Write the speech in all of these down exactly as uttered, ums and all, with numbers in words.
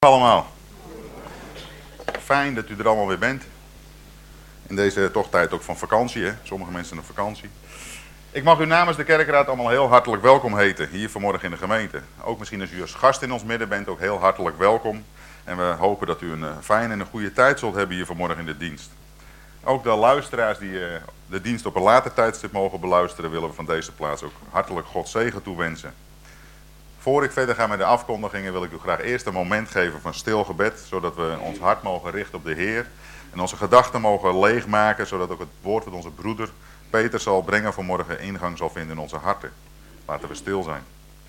allemaal. Fijn dat u er allemaal weer bent. In deze toch tijd ook van vakantie, hè? Sommige mensen op vakantie. Ik mag u namens de kerkraad allemaal heel hartelijk welkom heten hier vanmorgen in de gemeente. Ook misschien als u als gast in ons midden bent, ook heel hartelijk welkom. En we hopen dat u een fijne en een goede tijd zult hebben hier vanmorgen in de dienst. Ook de luisteraars die de dienst op een later tijdstip mogen beluisteren, willen we van deze plaats ook hartelijk Gods zegen toewensen. Voor ik verder ga met de afkondigingen wil ik u graag eerst een moment geven van stil gebed, zodat we ons hart mogen richten op de Heer en onze gedachten mogen leegmaken, zodat ook het woord wat onze broeder Peter zal brengen vanmorgen ingang zal vinden in onze harten. Laten we stil zijn.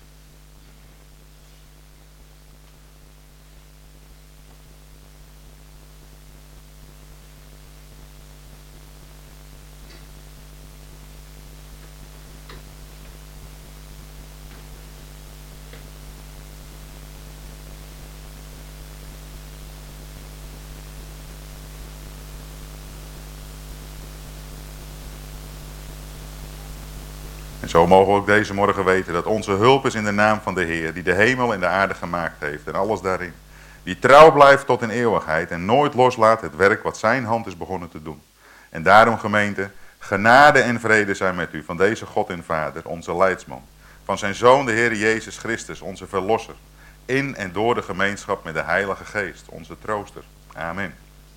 En zo mogen we ook deze morgen weten dat onze hulp is in de naam van de Heer, die de hemel en de aarde gemaakt heeft en alles daarin. Die trouw blijft tot in eeuwigheid en nooit loslaat het werk wat zijn hand is begonnen te doen. En daarom, gemeente, genade en vrede zijn met u van deze God en Vader, onze leidsman. Van zijn Zoon, de Heer Jezus Christus, onze Verlosser. In en door de gemeenschap met de Heilige Geest, onze trooster. Amen.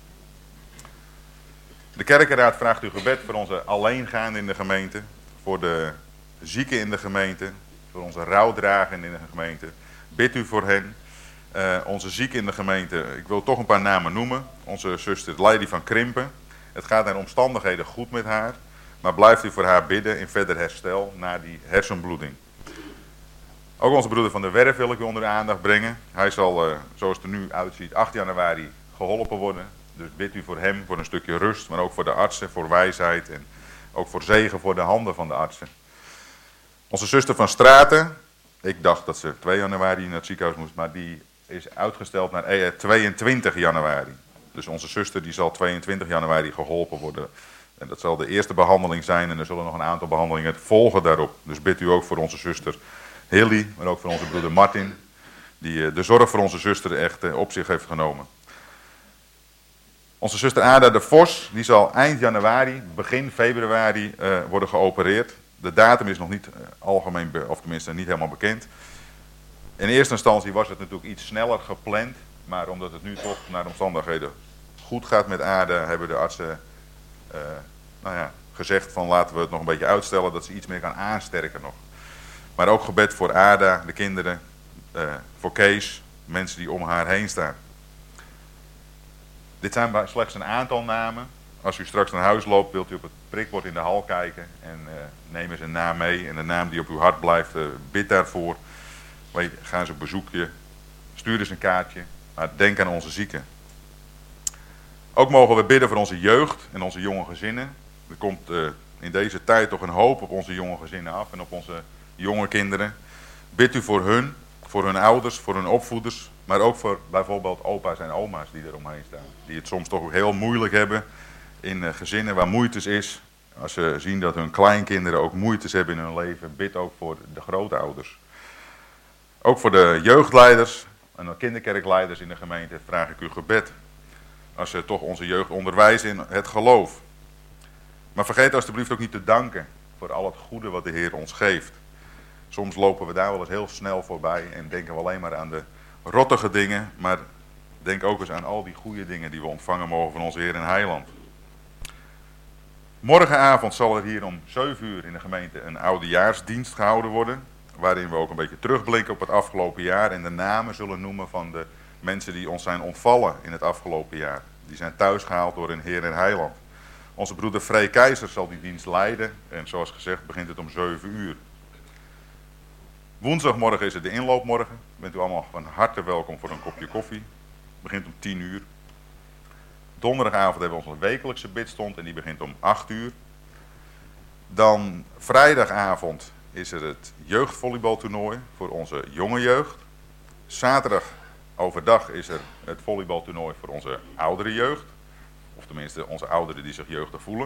De kerkenraad vraagt uw gebed voor onze alleengaanden in de gemeente, voor de zieken in de gemeente, voor onze rouwdragenden in de gemeente. Bid u voor hen. Uh, onze zieken in de gemeente, ik wil toch een paar namen noemen. Onze zuster Lady van Krimpen. Het gaat naar omstandigheden goed met haar, maar blijft u voor haar bidden in verder herstel na die hersenbloeding. Ook onze broeder van der Werf wil ik u onder de aandacht brengen. Hij zal, uh, zoals het er nu uitziet, acht januari geholpen worden. Dus bid u voor hem, voor een stukje rust, maar ook voor de artsen, voor wijsheid en ook voor zegen voor de handen van de artsen. Onze zuster van Straten, ik dacht dat ze twee januari naar het ziekenhuis moest, maar die is uitgesteld naar tweeëntwintig januari. Dus onze zuster die zal tweeëntwintig januari geholpen worden. En dat zal de eerste behandeling zijn en er zullen nog een aantal behandelingen volgen daarop. Dus bid u ook voor onze zuster Hilly, maar ook voor onze broeder Martin, die de zorg voor onze zuster echt op zich heeft genomen. Onze zuster Ada de Vos, die zal eind januari, begin februari uh, worden geopereerd. De datum is nog niet uh, algemeen, be- of tenminste niet helemaal bekend. In eerste instantie was het natuurlijk iets sneller gepland, maar omdat het nu toch naar de omstandigheden goed gaat met Ada, hebben de artsen uh, nou ja, gezegd van laten we het nog een beetje uitstellen, dat ze iets meer kan aansterken nog. Maar ook gebed voor Ada, de kinderen, uh, voor Kees, mensen die om haar heen staan. Dit zijn slechts een aantal namen. Als u straks naar huis loopt, wilt u op het prikbord in de hal kijken en uh, neem eens een naam mee. En de naam die op uw hart blijft, uh, bid daarvoor. Weet, ga eens op bezoekje, stuur eens een kaartje, maar denk aan onze zieken. Ook mogen we bidden voor onze jeugd en onze jonge gezinnen. Er komt uh, in deze tijd toch een hoop op onze jonge gezinnen af en op onze jonge kinderen. Bid u voor hun, voor hun ouders, voor hun opvoeders. Maar ook voor bijvoorbeeld opa's en oma's die er omheen staan. Die het soms toch ook heel moeilijk hebben in gezinnen waar moeites is. Als ze zien dat hun kleinkinderen ook moeites hebben in hun leven, bid ook voor de grootouders. Ook voor de jeugdleiders en de kinderkerkleiders in de gemeente vraag ik u gebed. Als ze toch onze jeugd onderwijzen in het geloof. Maar vergeet alstublieft ook niet te danken voor al het goede wat de Heer ons geeft. Soms lopen we daar wel eens heel snel voorbij en denken we alleen maar aan de rottige dingen, maar denk ook eens aan al die goede dingen die we ontvangen mogen van onze Heer en Heiland. Morgenavond zal er hier om zeven uur in de gemeente een oudejaarsdienst gehouden worden, waarin we ook een beetje terugblikken op het afgelopen jaar en de namen zullen noemen van de mensen die ons zijn ontvallen in het afgelopen jaar. Die zijn thuisgehaald door hun Heer en Heiland. Onze broeder Frey Keizer zal die dienst leiden en zoals gezegd begint het om zeven uur. Woensdagmorgen is het de inloopmorgen. Bent u allemaal van harte welkom voor een kopje koffie. Het begint om tien uur. Donderdagavond hebben we onze wekelijkse bidstond en die begint om acht uur. Dan vrijdagavond is er het jeugdvolleybaltoernooi voor onze jonge jeugd. Zaterdag overdag is er het volleybaltoernooi voor onze oudere jeugd. Of tenminste onze ouderen die zich jeugdig voelen.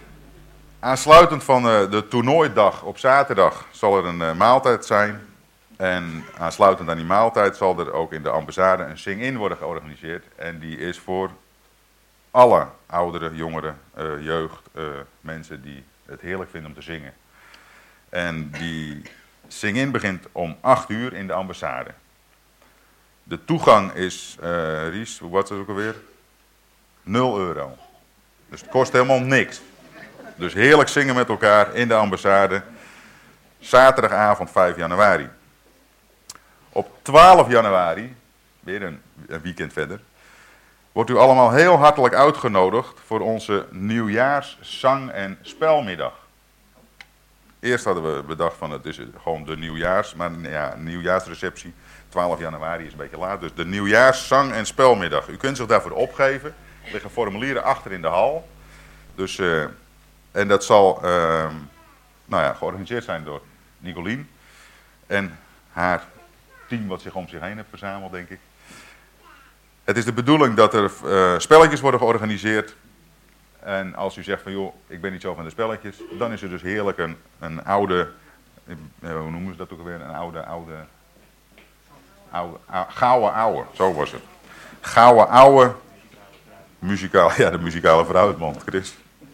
Aansluitend van uh, de toernooidag op zaterdag zal er een uh, maaltijd zijn. En aansluitend aan die maaltijd zal er ook in de ambassade een sing-in worden georganiseerd. En die is voor alle ouderen, jongeren, uh, jeugd, uh, mensen die het heerlijk vinden om te zingen. En die sing-in begint om acht uur in de ambassade. De toegang is, uh, Ries, wat is het ook alweer? nul euro. Dus het kost helemaal niks. Dus heerlijk zingen met elkaar in de ambassade. Zaterdagavond vijf januari. Op twaalf januari, weer een, een weekend verder, wordt u allemaal heel hartelijk uitgenodigd voor onze nieuwjaars zang- en spelmiddag. Eerst hadden we bedacht van het is gewoon de nieuwjaars, maar ja, nieuwjaarsreceptie. twaalf januari is een beetje laat, dus de nieuwjaars zang- en spelmiddag. U kunt zich daarvoor opgeven. Er liggen formulieren achter in de hal. Dus, uh, en dat zal uh, nou ja, georganiseerd zijn door Nicolien en haar team wat zich om zich heen heeft verzameld, denk ik. Het is de bedoeling dat er uh, spelletjes worden georganiseerd. En als u zegt van joh, ik ben niet zo van de spelletjes, dan is er dus heerlijk een, een oude, uh, hoe noemen ze dat ook alweer, een oude, oude, oude, oude gouden ouwe, zo was het. Gouden ouwe, muzikaal, ja de muzikale fruitmand, Chris.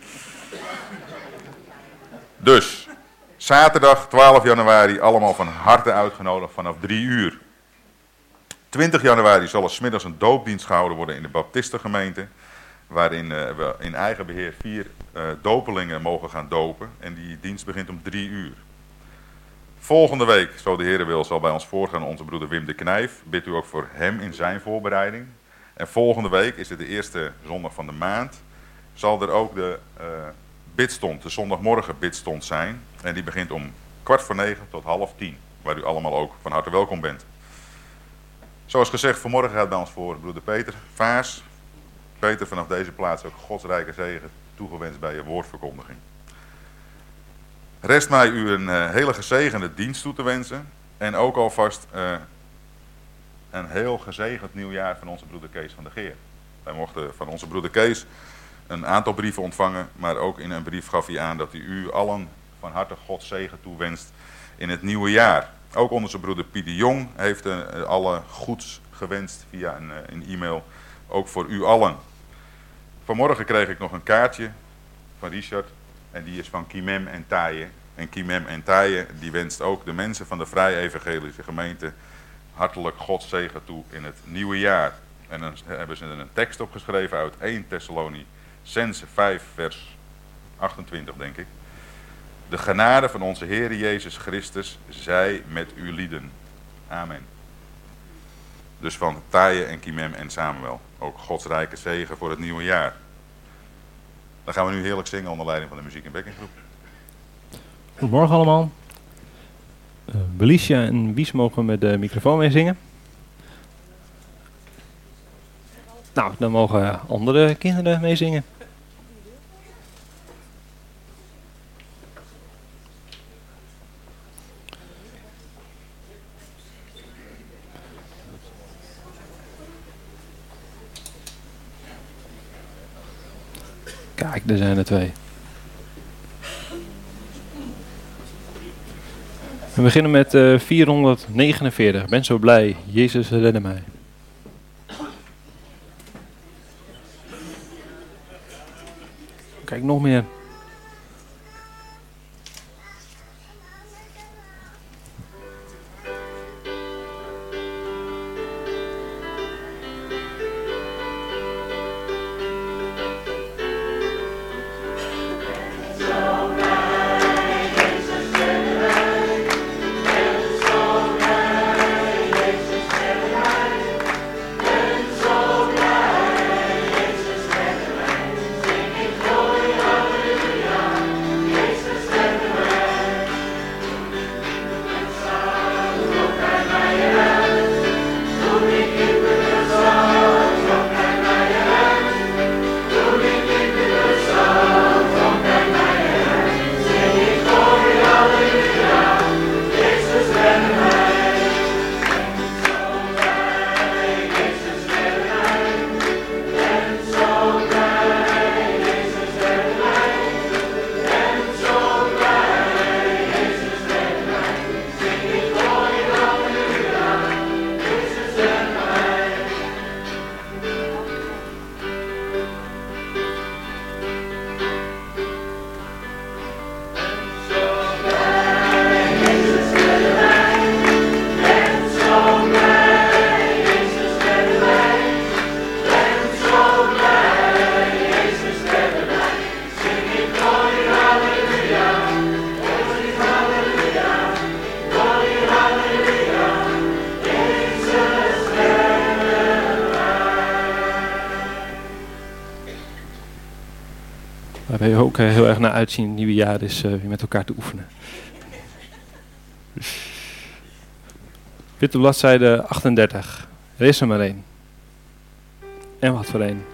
Dus, zaterdag twaalf januari, allemaal van harte uitgenodigd vanaf drie uur. twintig januari zal er 's middags een doopdienst gehouden worden in de Baptistengemeente. Waarin uh, we in eigen beheer vier uh, dopelingen mogen gaan dopen. En die dienst begint om drie uur. Volgende week, zo de Heer wil, zal bij ons voorgaan onze broeder Wim de Knijf. Bidt u ook voor hem in zijn voorbereiding. En volgende week is het de eerste zondag van de maand. Zal er ook de uh, bidstond, de zondagmorgen bidstond zijn. En die begint om kwart voor negen tot half tien. Waar u allemaal ook van harte welkom bent. Zoals gezegd, vanmorgen gaat bij ons voor broeder Peter Vaas. Peter, vanaf deze plaats ook Gods rijke zegen toegewenst bij je woordverkondiging. Rest mij u een uh, hele gezegende dienst toe te wensen. En ook alvast uh, een heel gezegend nieuwjaar van onze broeder Kees van der Geer. Wij mochten van onze broeder Kees een aantal brieven ontvangen. Maar ook in een brief gaf hij aan dat hij u allen van harte Gods zegen toewenst in het nieuwe jaar. Ook onze broeder Piet de Jong heeft uh, alle goeds gewenst via een, uh, een e-mail. Ook voor u allen. Vanmorgen kreeg ik nog een kaartje van Richard. En die is van Kimem en Taaie. En Kimem en Taaie die wenst ook de mensen van de Vrije Evangelische Gemeente hartelijk Gods zegen toe in het nieuwe jaar. En dan hebben ze er een tekst opgeschreven uit eerste Thessalonicenzen vijf vers achtentwintig denk ik. De genade van onze Heer Jezus Christus zij met uw lieden. Amen. Dus van Taaie en Kimem en Samuel. Ook Gods rijke zegen voor het nieuwe jaar. Dan gaan we nu heerlijk zingen onder leiding van de muziek- en bekkinggroep. Goedemorgen allemaal. Uh, Belicia en Wies mogen met de microfoon mee zingen. Nou, dan mogen andere kinderen meezingen. Kijk, er zijn er twee. We beginnen met uh, vierhonderdnegenenveertig. Ik ben zo blij, Jezus redde mij. Kijk, nog meer. Zing Waar we ook uh, heel erg naar uitzien het nieuwe jaar is uh, weer met elkaar te oefenen. Witte bladzijde achtendertig. Er is er maar één. En wat voor één.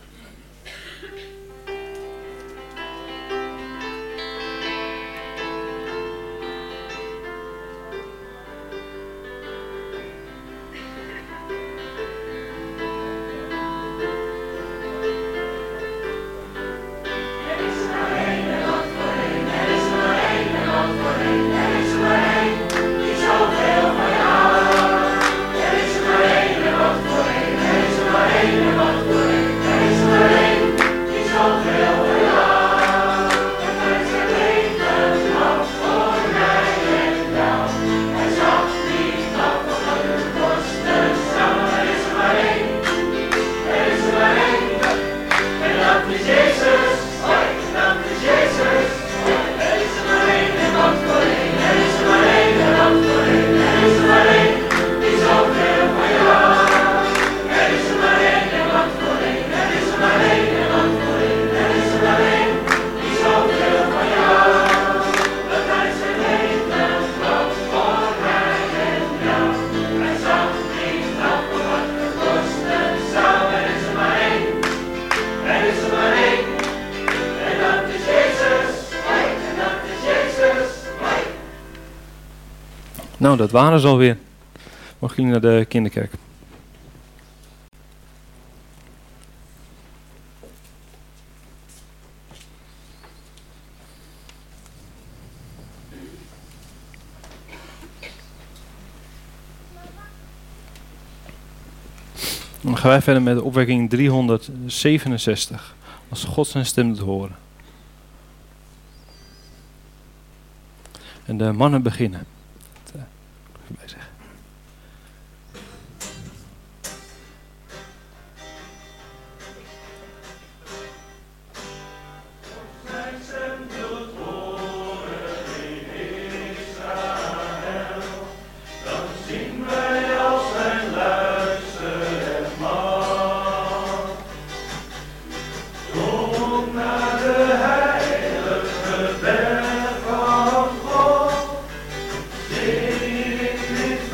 Nou, dat waren ze alweer. Mogen jullie naar de kinderkerk? Dan gaan wij verder met de opwekking driehonderdzevenenzestig. Als God zijn stem doet horen. En de mannen beginnen. Bij zeggen. Sing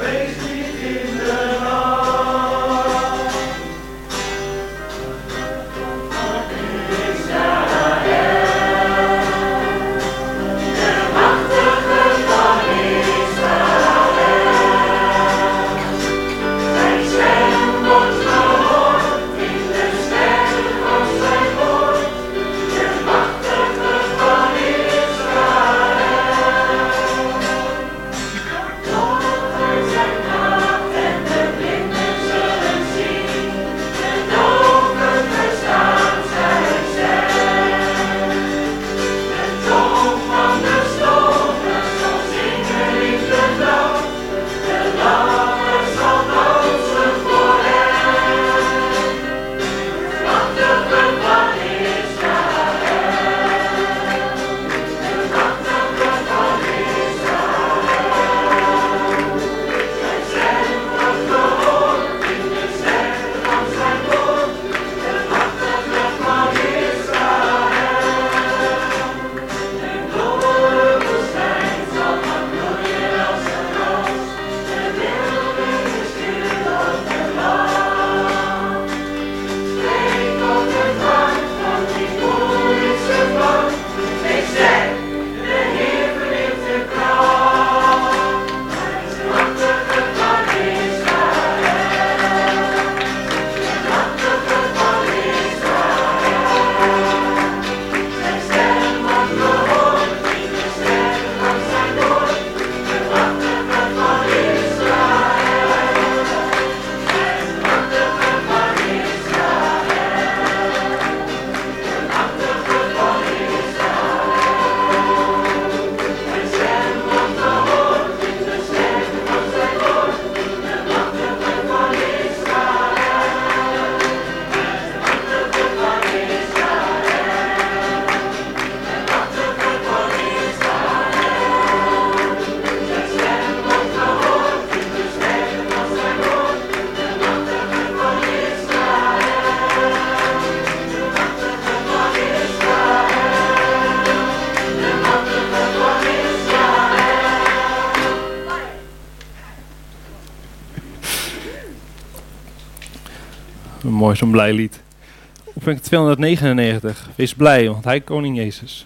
Een mooi zo'n blij lied. Opwekking tweehonderdnegenennegentig. Wees blij, want hij koning Jezus.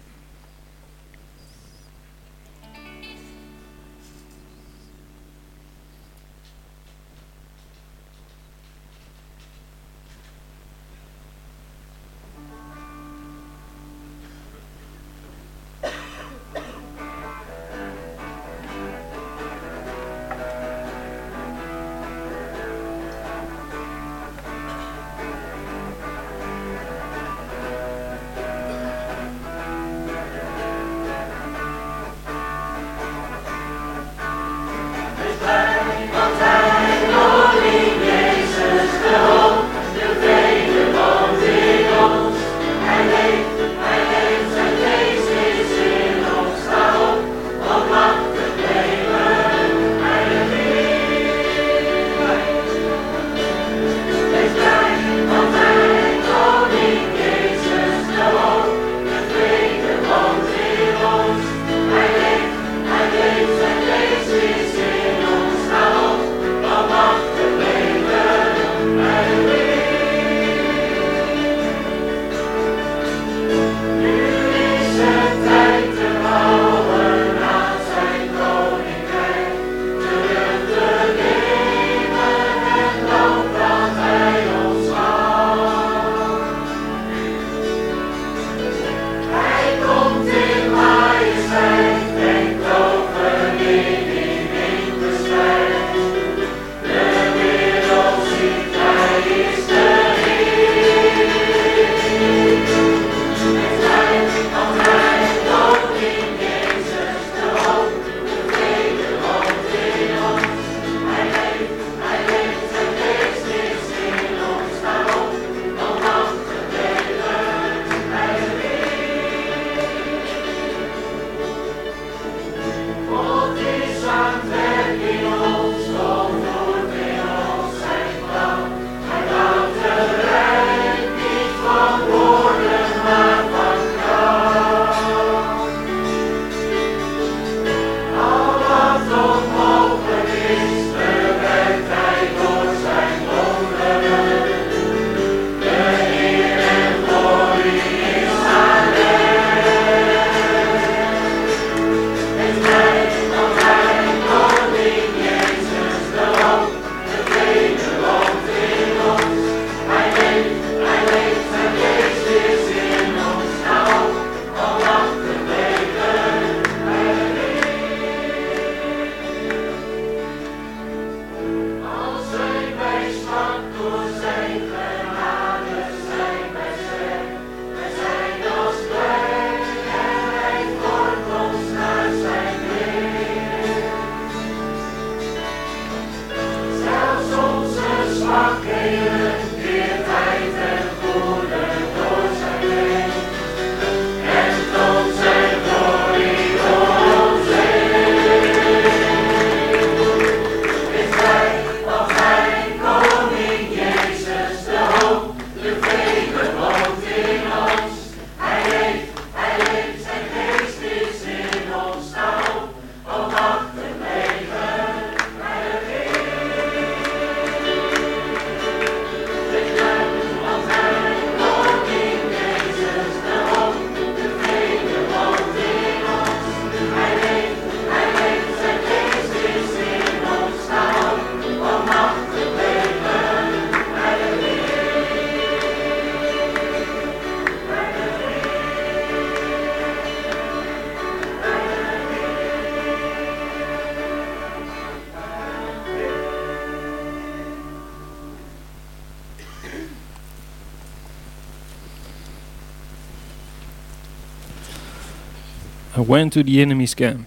I went to the enemy's camp.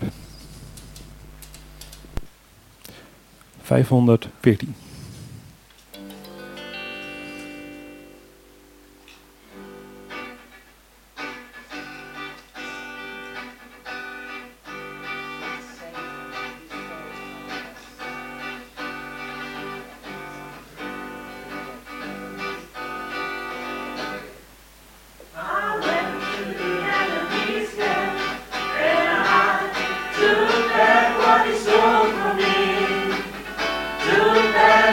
vijfhonderdveertien. Took back what he stole from me. Took back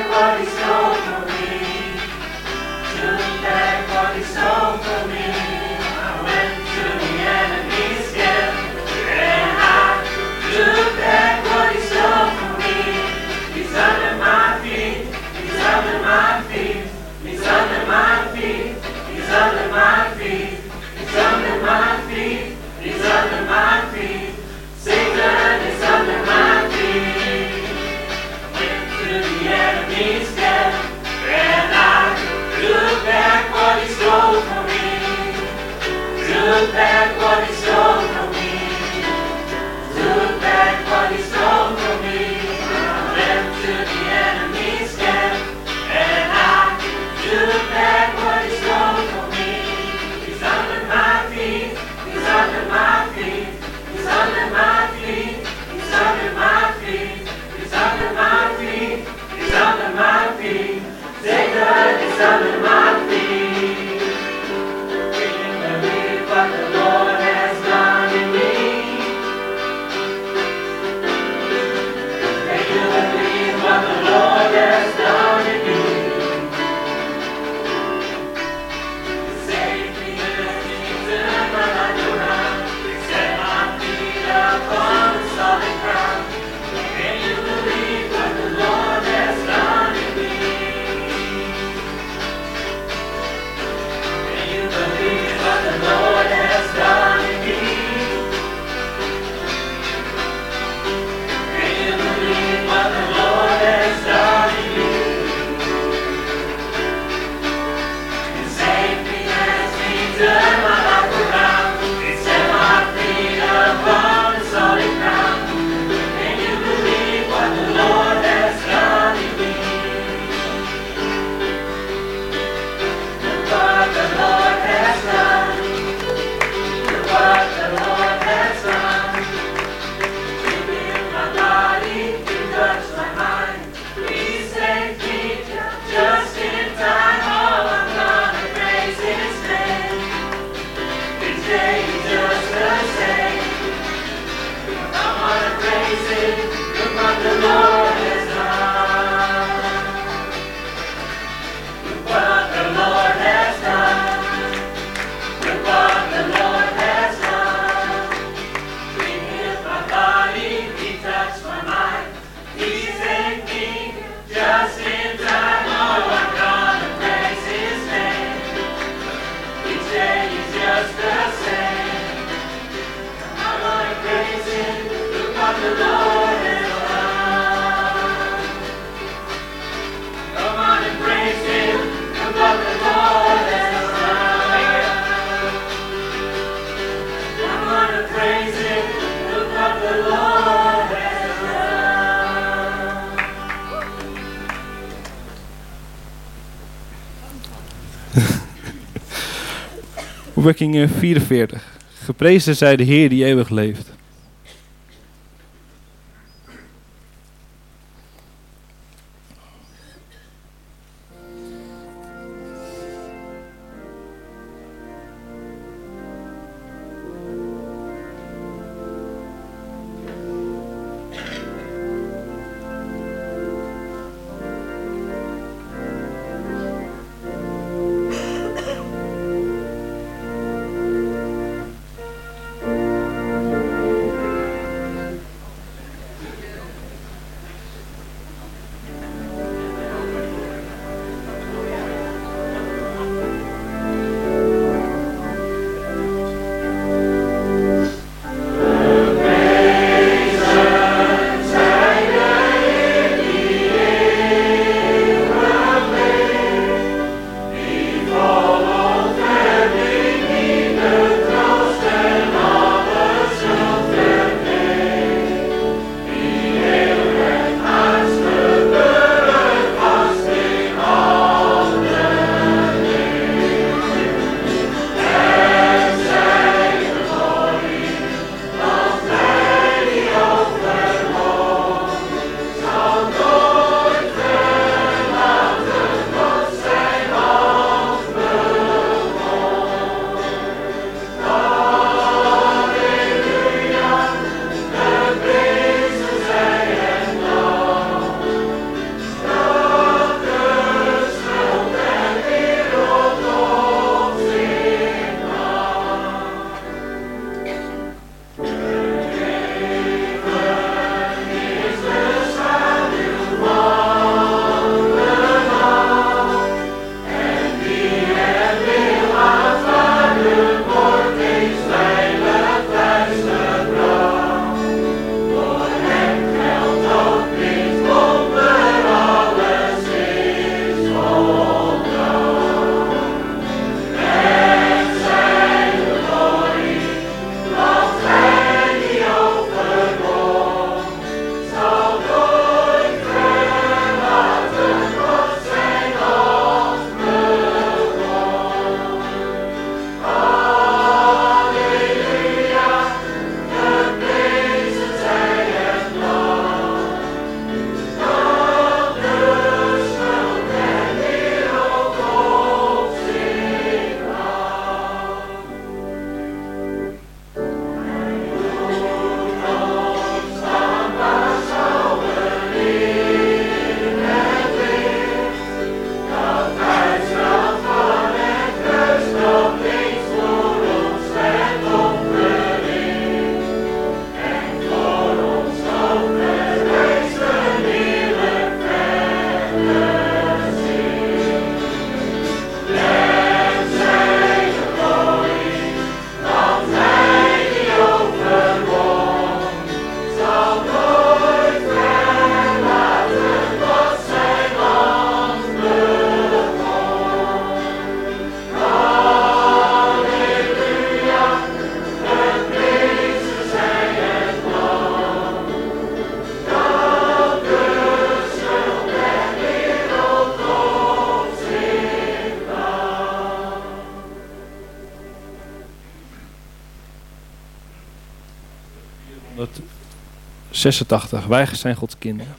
Opwekking vierenveertig. Geprezen zij de Heer die eeuwig leeft. Thank zesentachtig. Wij zijn Gods kinderen.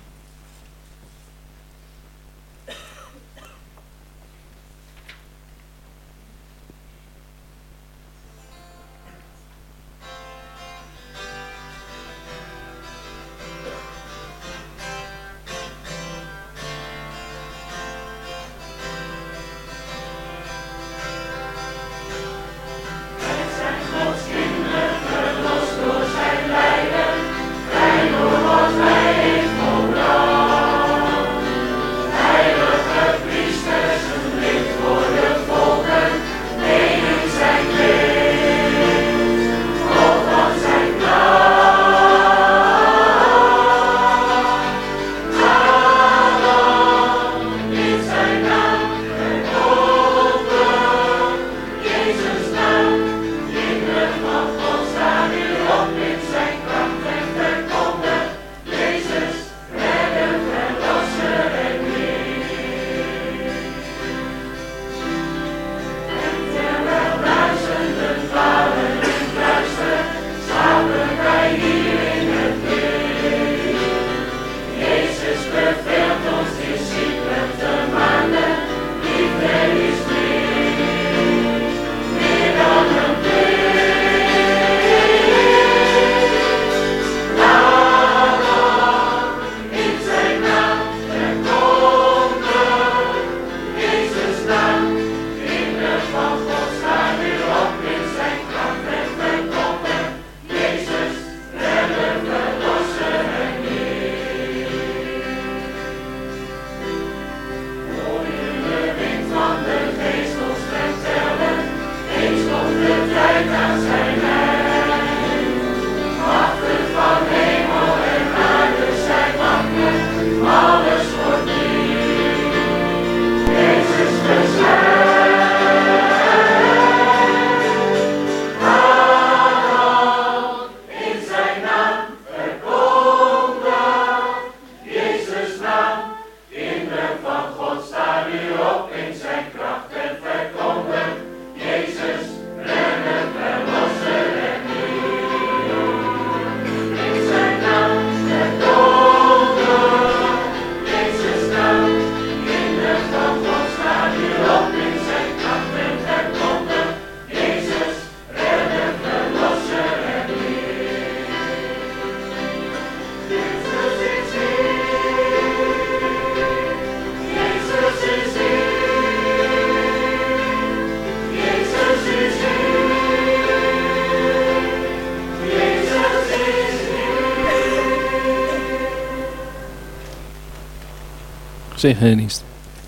Zegen en dienst.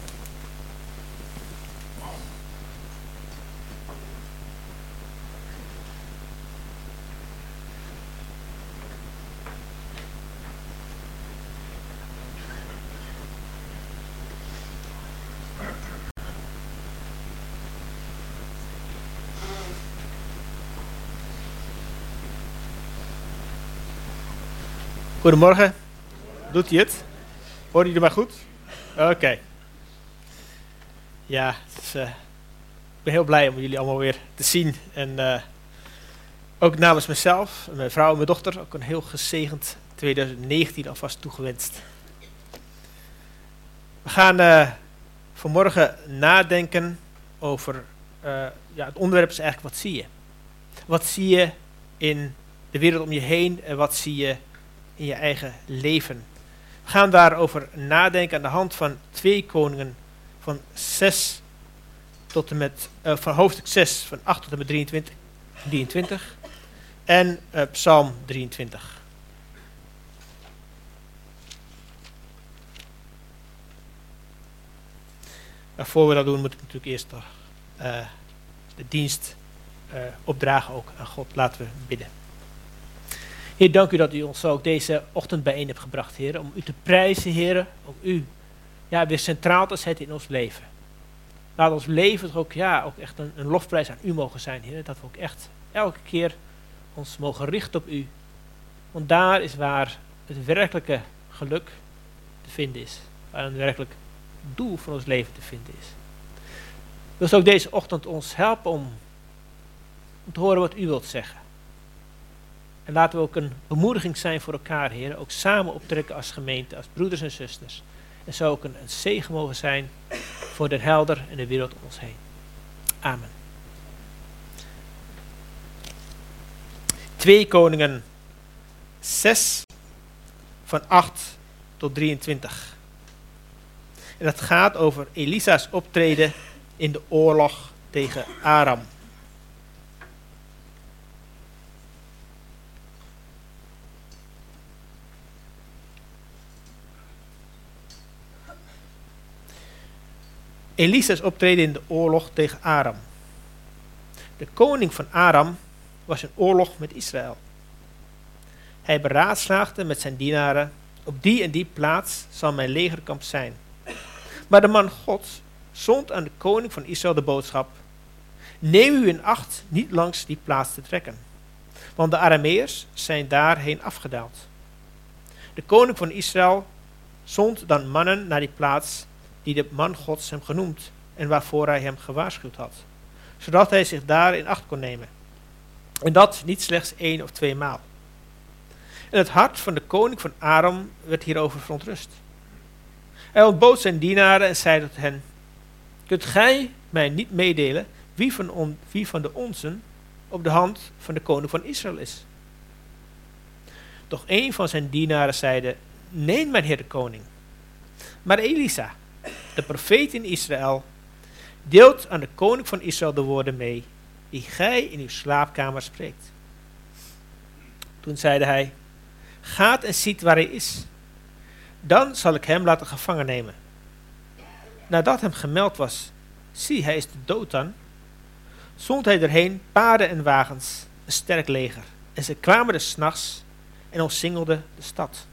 Goedemorgen. Doet hij het? Horen jullie mij goed? Oké. Okay. Ja, het is, uh, ik ben heel blij om jullie allemaal weer te zien. En uh, ook namens mezelf, mijn vrouw en mijn dochter, ook een heel gezegend twintig negentien alvast toegewenst. We gaan uh, vanmorgen nadenken over, uh, ja, het onderwerp is eigenlijk, wat zie je? Wat zie je in de wereld om je heen en wat zie je in je eigen leven? We gaan daarover nadenken aan de hand van twee Koningen van zes tot en met, uh, van hoofdstuk zes van acht tot en met drieëntwintig, drieëntwintig en uh, Psalm drieëntwintig. Maar voor we dat doen moet ik natuurlijk eerst nog uh, de dienst uh, opdragen ook aan God. Laten we bidden. Heer, dank u dat u ons ook deze ochtend bijeen hebt gebracht, Heer. Om u te prijzen, Heer. Om u ja, weer centraal te zetten in ons leven. Laat ons leven toch ook, ja, ook echt een, een lofprijs aan u mogen zijn, Heer. Dat we ook echt elke keer ons mogen richten op u. Want daar is waar het werkelijke geluk te vinden is. Waar een werkelijk doel van ons leven te vinden is. Dus ook deze ochtend ons helpen om, om te horen wat u wilt zeggen. En laten we ook een bemoediging zijn voor elkaar, Heer. Ook samen optrekken als gemeente, als broeders en zusters. En zo ook een, een zegen mogen zijn voor de Helder en de wereld om ons heen. Amen. twee Koningen zes van acht tot drieëntwintig. En dat gaat over Elisa's optreden in de oorlog tegen Aram. Elisa's optreden in de oorlog tegen Aram. De koning van Aram was in oorlog met Israël. Hij beraadslaagde met zijn dienaren: op die en die plaats zal mijn legerkamp zijn. Maar de man Gods zond aan de koning van Israël de boodschap: neem u in acht niet langs die plaats te trekken, want de Arameërs zijn daarheen afgedaald. De koning van Israël zond dan mannen naar die plaats die de man Gods hem genoemd en waarvoor hij hem gewaarschuwd had, zodat hij zich daar in acht kon nemen. En dat niet slechts één of twee maal. En het hart van de koning van Aram werd hierover verontrust. Hij ontbood zijn dienaren en zei tot hen: kunt gij mij niet meedelen wie van, on, wie van de onzen op de hand van de koning van Israël is? Doch een van zijn dienaren zeide: nee, mijn heer de koning. Maar Elisa, de profeet in Israël, deelt aan de koning van Israël de woorden mee die gij in uw slaapkamer spreekt. Toen zeide hij: gaat en ziet waar hij is. Dan zal ik hem laten gevangen nemen. Nadat hem gemeld was: zie, hij is de Dothan, zond hij erheen paarden en wagens, een sterk leger. En ze kwamen des nachts en omsingelden de stad.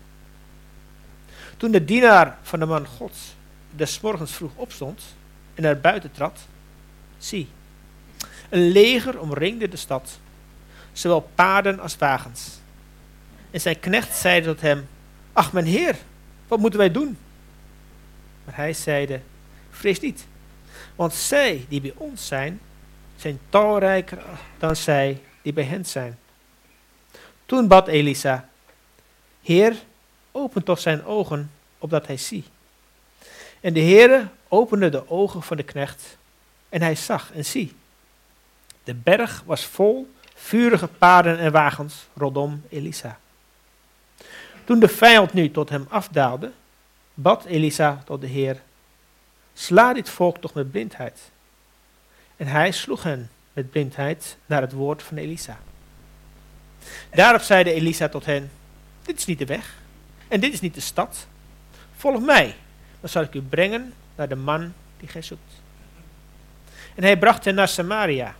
Toen de dienaar van de man Gods des morgens vroeg opstond en naar buiten trad, zie, een leger omringde de stad, zowel paarden als wagens. En zijn knecht zeide tot hem: ach, mijn heer, wat moeten wij doen? Maar hij zeide: vrees niet, want zij die bij ons zijn, zijn talrijker dan zij die bij hen zijn. Toen bad Elisa: Heer, open toch zijn ogen, opdat hij zie. En de Heere opende de ogen van de knecht, en hij zag en zie. De berg was vol vurige paarden en wagens rondom Elisa. Toen de vijand nu tot hem afdaalde, bad Elisa tot de Heer: sla dit volk toch met blindheid. En hij sloeg hen met blindheid naar het woord van Elisa. Daarop zeide Elisa tot hen: dit is niet de weg, en dit is niet de stad. Volg mij, dan zal ik u brengen naar de man die gij zoekt. En hij bracht hen naar Samaria.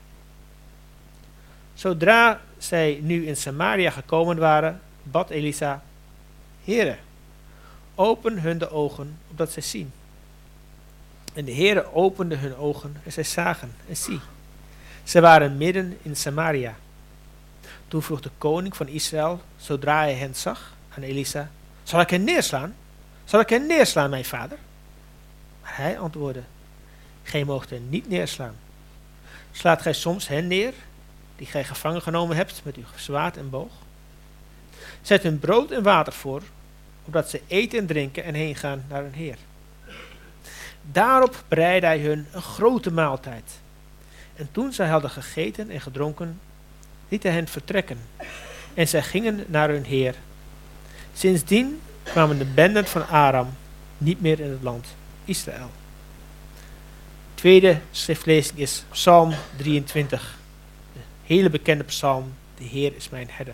Zodra zij nu in Samaria gekomen waren, bad Elisa: Heere, open hun de ogen, opdat zij zien. En de Heere opende hun ogen en zij zagen en zie. Zij waren midden in Samaria. Toen vroeg de koning van Israël, zodra hij hen zag, aan Elisa: zal ik hen neerslaan? Zal ik hen neerslaan, mijn vader? Maar hij antwoordde: gij moogt hen niet neerslaan. Slaat gij soms hen neer, die gij gevangen genomen hebt met uw zwaard en boog? Zet hun brood en water voor, opdat ze eten en drinken en heen gaan naar hun heer. Daarop bereidde hij hun een grote maaltijd. En toen zij hadden gegeten en gedronken, liet hij hen vertrekken. En zij gingen naar hun heer. Sindsdien kwamen de benden van Aram niet meer in het land Israël. Tweede schriftlezing is Psalm drieëntwintig. De hele bekende psalm: de Heer is mijn herder.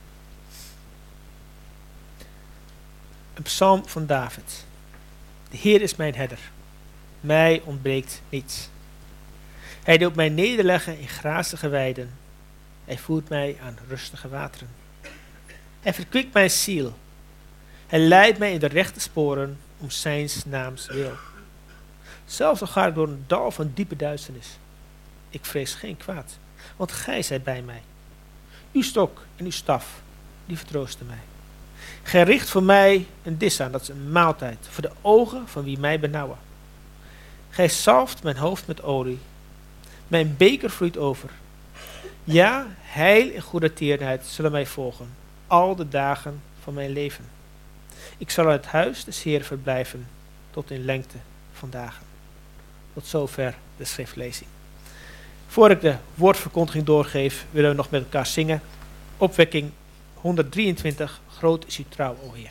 Een psalm van David. De Heer is mijn herder. Mij ontbreekt niets. Hij doet mij nederleggen in grazige weiden. Hij voert mij aan rustige wateren. Hij verkwikt mijn ziel. Hij leidt mij in de rechte sporen om zijns naams wil. Zelfs al ga ik door een dal van diepe duisternis. Ik vrees geen kwaad, want gij zijt bij mij. Uw stok en uw staf, die vertroosten mij. Gij richt voor mij een dis aan, dat is een maaltijd, voor de ogen van wie mij benauwen. Gij zalft mijn hoofd met olie. Mijn beker vloeit over. Ja, heil en goede tierenheid zullen mij volgen, al de dagen van mijn leven. Ik zal in het huis des Heeren verblijven, tot in lengte van dagen. Tot zover de schriftlezing. Voor ik de woordverkondiging doorgeef, willen we nog met elkaar zingen. Opwekking honderddrieëntwintig, groot is uw trouw, o Heer.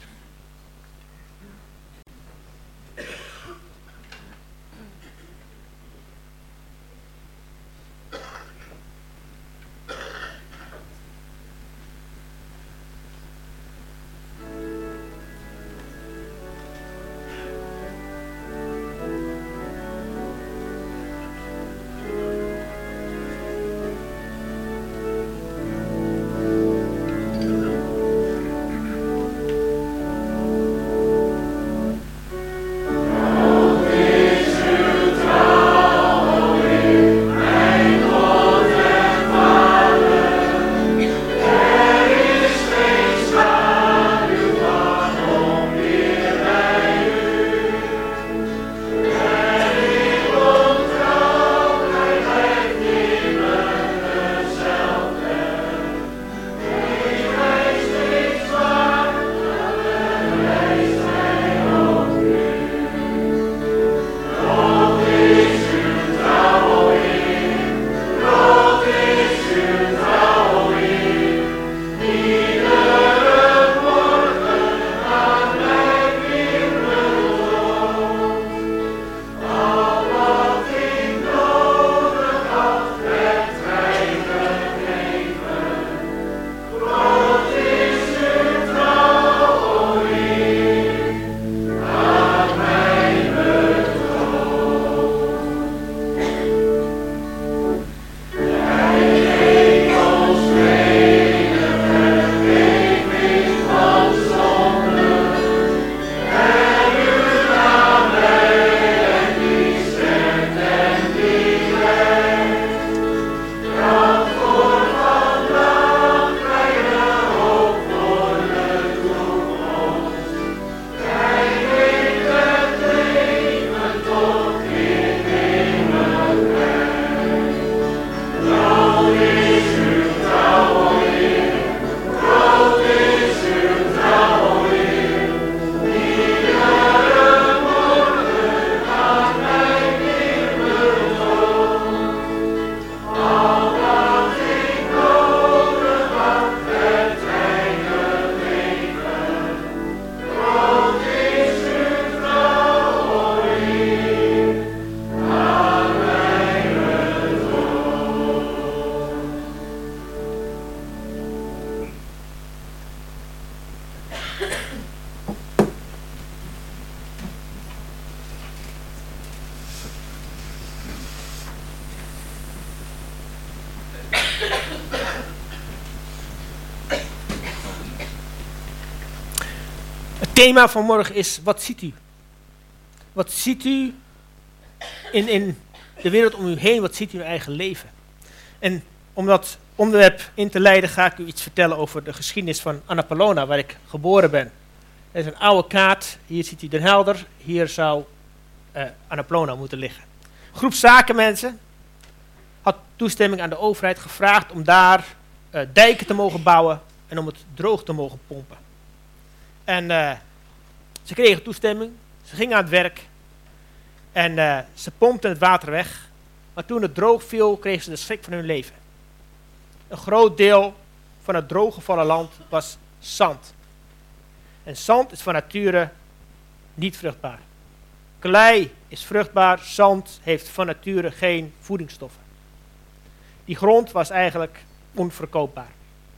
Het thema van morgen is, wat ziet u? Wat ziet u in, in de wereld om u heen? Wat ziet u in uw eigen leven? En om dat onderwerp in te leiden ga ik u iets vertellen over de geschiedenis van Annapolona, waar ik geboren ben. Er is een oude kaart, hier ziet u Den Helder, hier zou uh, Annapolona moeten liggen. Een groep zakenmensen had toestemming aan de overheid gevraagd om daar uh, dijken te mogen bouwen en om het droog te mogen pompen. En uh, ze kregen toestemming, ze gingen aan het werk en uh, ze pompten het water weg. Maar toen het droog viel, kregen ze de schrik van hun leven. Een groot deel van het drooggevallen land was zand. En zand is van nature niet vruchtbaar. Klei is vruchtbaar, zand heeft van nature geen voedingsstoffen. Die grond was eigenlijk onverkoopbaar.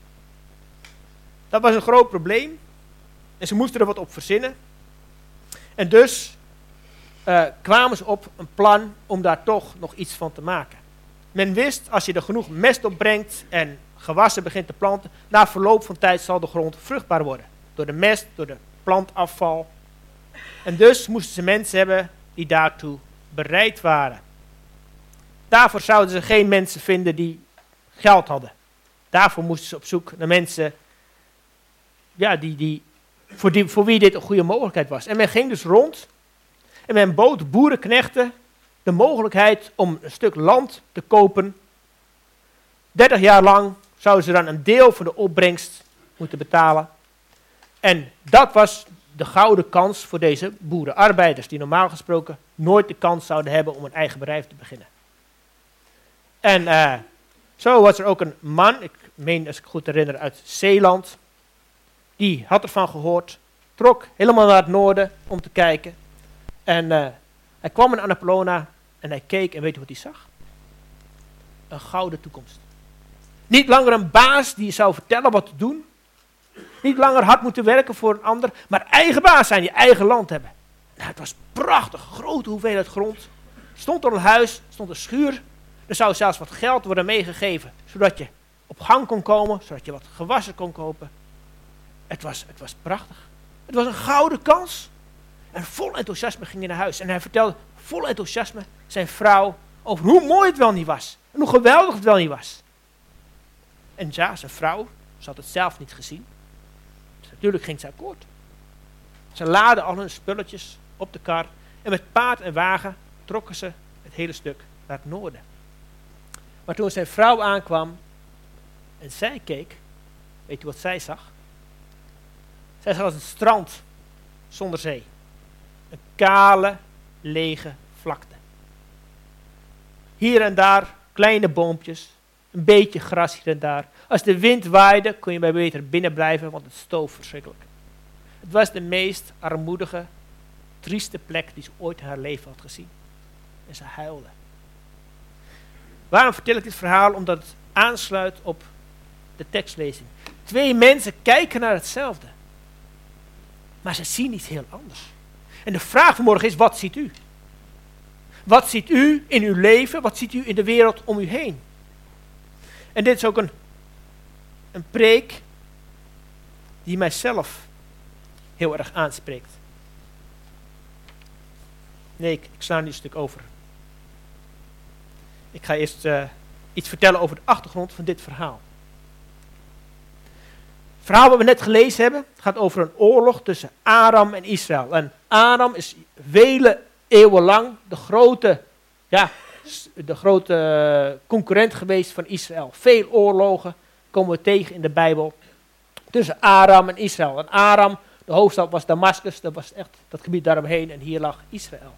Dat was een groot probleem. En ze moesten er wat op verzinnen. En dus uh, kwamen ze op een plan om daar toch nog iets van te maken. Men wist, als je er genoeg mest op brengt en gewassen begint te planten, na verloop van tijd zal de grond vruchtbaar worden. Door de mest, door de plantafval. En dus moesten ze mensen hebben die daartoe bereid waren. Daarvoor zouden ze geen mensen vinden die geld hadden. Daarvoor moesten ze op zoek naar mensen ja, die, die, voor, die, voor wie dit een goede mogelijkheid was. En men ging dus rond en men bood boerenknechten de mogelijkheid om een stuk land te kopen dertig jaar lang zouden ze dan een deel van de opbrengst moeten betalen. En dat was de gouden kans voor deze boerenarbeiders, die normaal gesproken nooit de kans zouden hebben om een eigen bedrijf te beginnen. En uh, zo was er ook een man, ik meen als ik goed herinner uit Zeeland, die had ervan gehoord, trok helemaal naar het noorden om te kijken. En uh, hij kwam in Annapolona en hij keek en weet je wat hij zag? Een gouden toekomst. Niet langer een baas die je zou vertellen wat te doen. Niet langer hard moeten werken voor een ander, maar eigen baas zijn, je eigen land hebben. Nou, het was prachtig, grote hoeveelheid grond. Stond er een huis, stond een schuur. Er zou zelfs wat geld worden meegegeven, zodat je op gang kon komen, zodat je wat gewassen kon kopen. Het was, het was prachtig. Het was een gouden kans. En vol enthousiasme ging hij naar huis. En hij vertelde vol enthousiasme zijn vrouw over hoe mooi het wel niet was. En hoe geweldig het wel niet was. En ja, zijn vrouw, ze had het zelf niet gezien. Dus natuurlijk ging ze akkoord. Ze laadden al hun spulletjes op de kar. En met paard en wagen trokken ze het hele stuk naar het noorden. Maar toen zijn vrouw aankwam en zij keek, weet u wat zij zag? Zij zag als een strand zonder zee. Een kale, lege vlakte. Hier en daar kleine boompjes, een beetje gras hier en daar. Als de wind waaide, kon je maar beter binnen blijven, want het stoof verschrikkelijk. Het was de meest armoedige, trieste plek die ze ooit in haar leven had gezien. En ze huilde. Waarom vertel ik dit verhaal? Omdat het aansluit op de tekstlezing. Twee mensen kijken naar hetzelfde. Maar ze zien iets heel anders. En de vraag vanmorgen is, wat ziet u? Wat ziet u in uw leven? Wat ziet u in de wereld om u heen? En dit is ook een, een preek die mijzelf heel erg aanspreekt. Nee, ik, ik sla nu een stuk over. Ik ga eerst uh, iets vertellen over de achtergrond van dit verhaal. Het verhaal wat we net gelezen hebben gaat over een oorlog tussen Aram en Israël. En Aram is vele eeuwen lang de grote, ja, de grote concurrent geweest van Israël. Veel oorlogen komen we tegen in de Bijbel tussen Aram en Israël. En Aram, de hoofdstad was Damascus, dat was echt dat gebied daaromheen en hier lag Israël.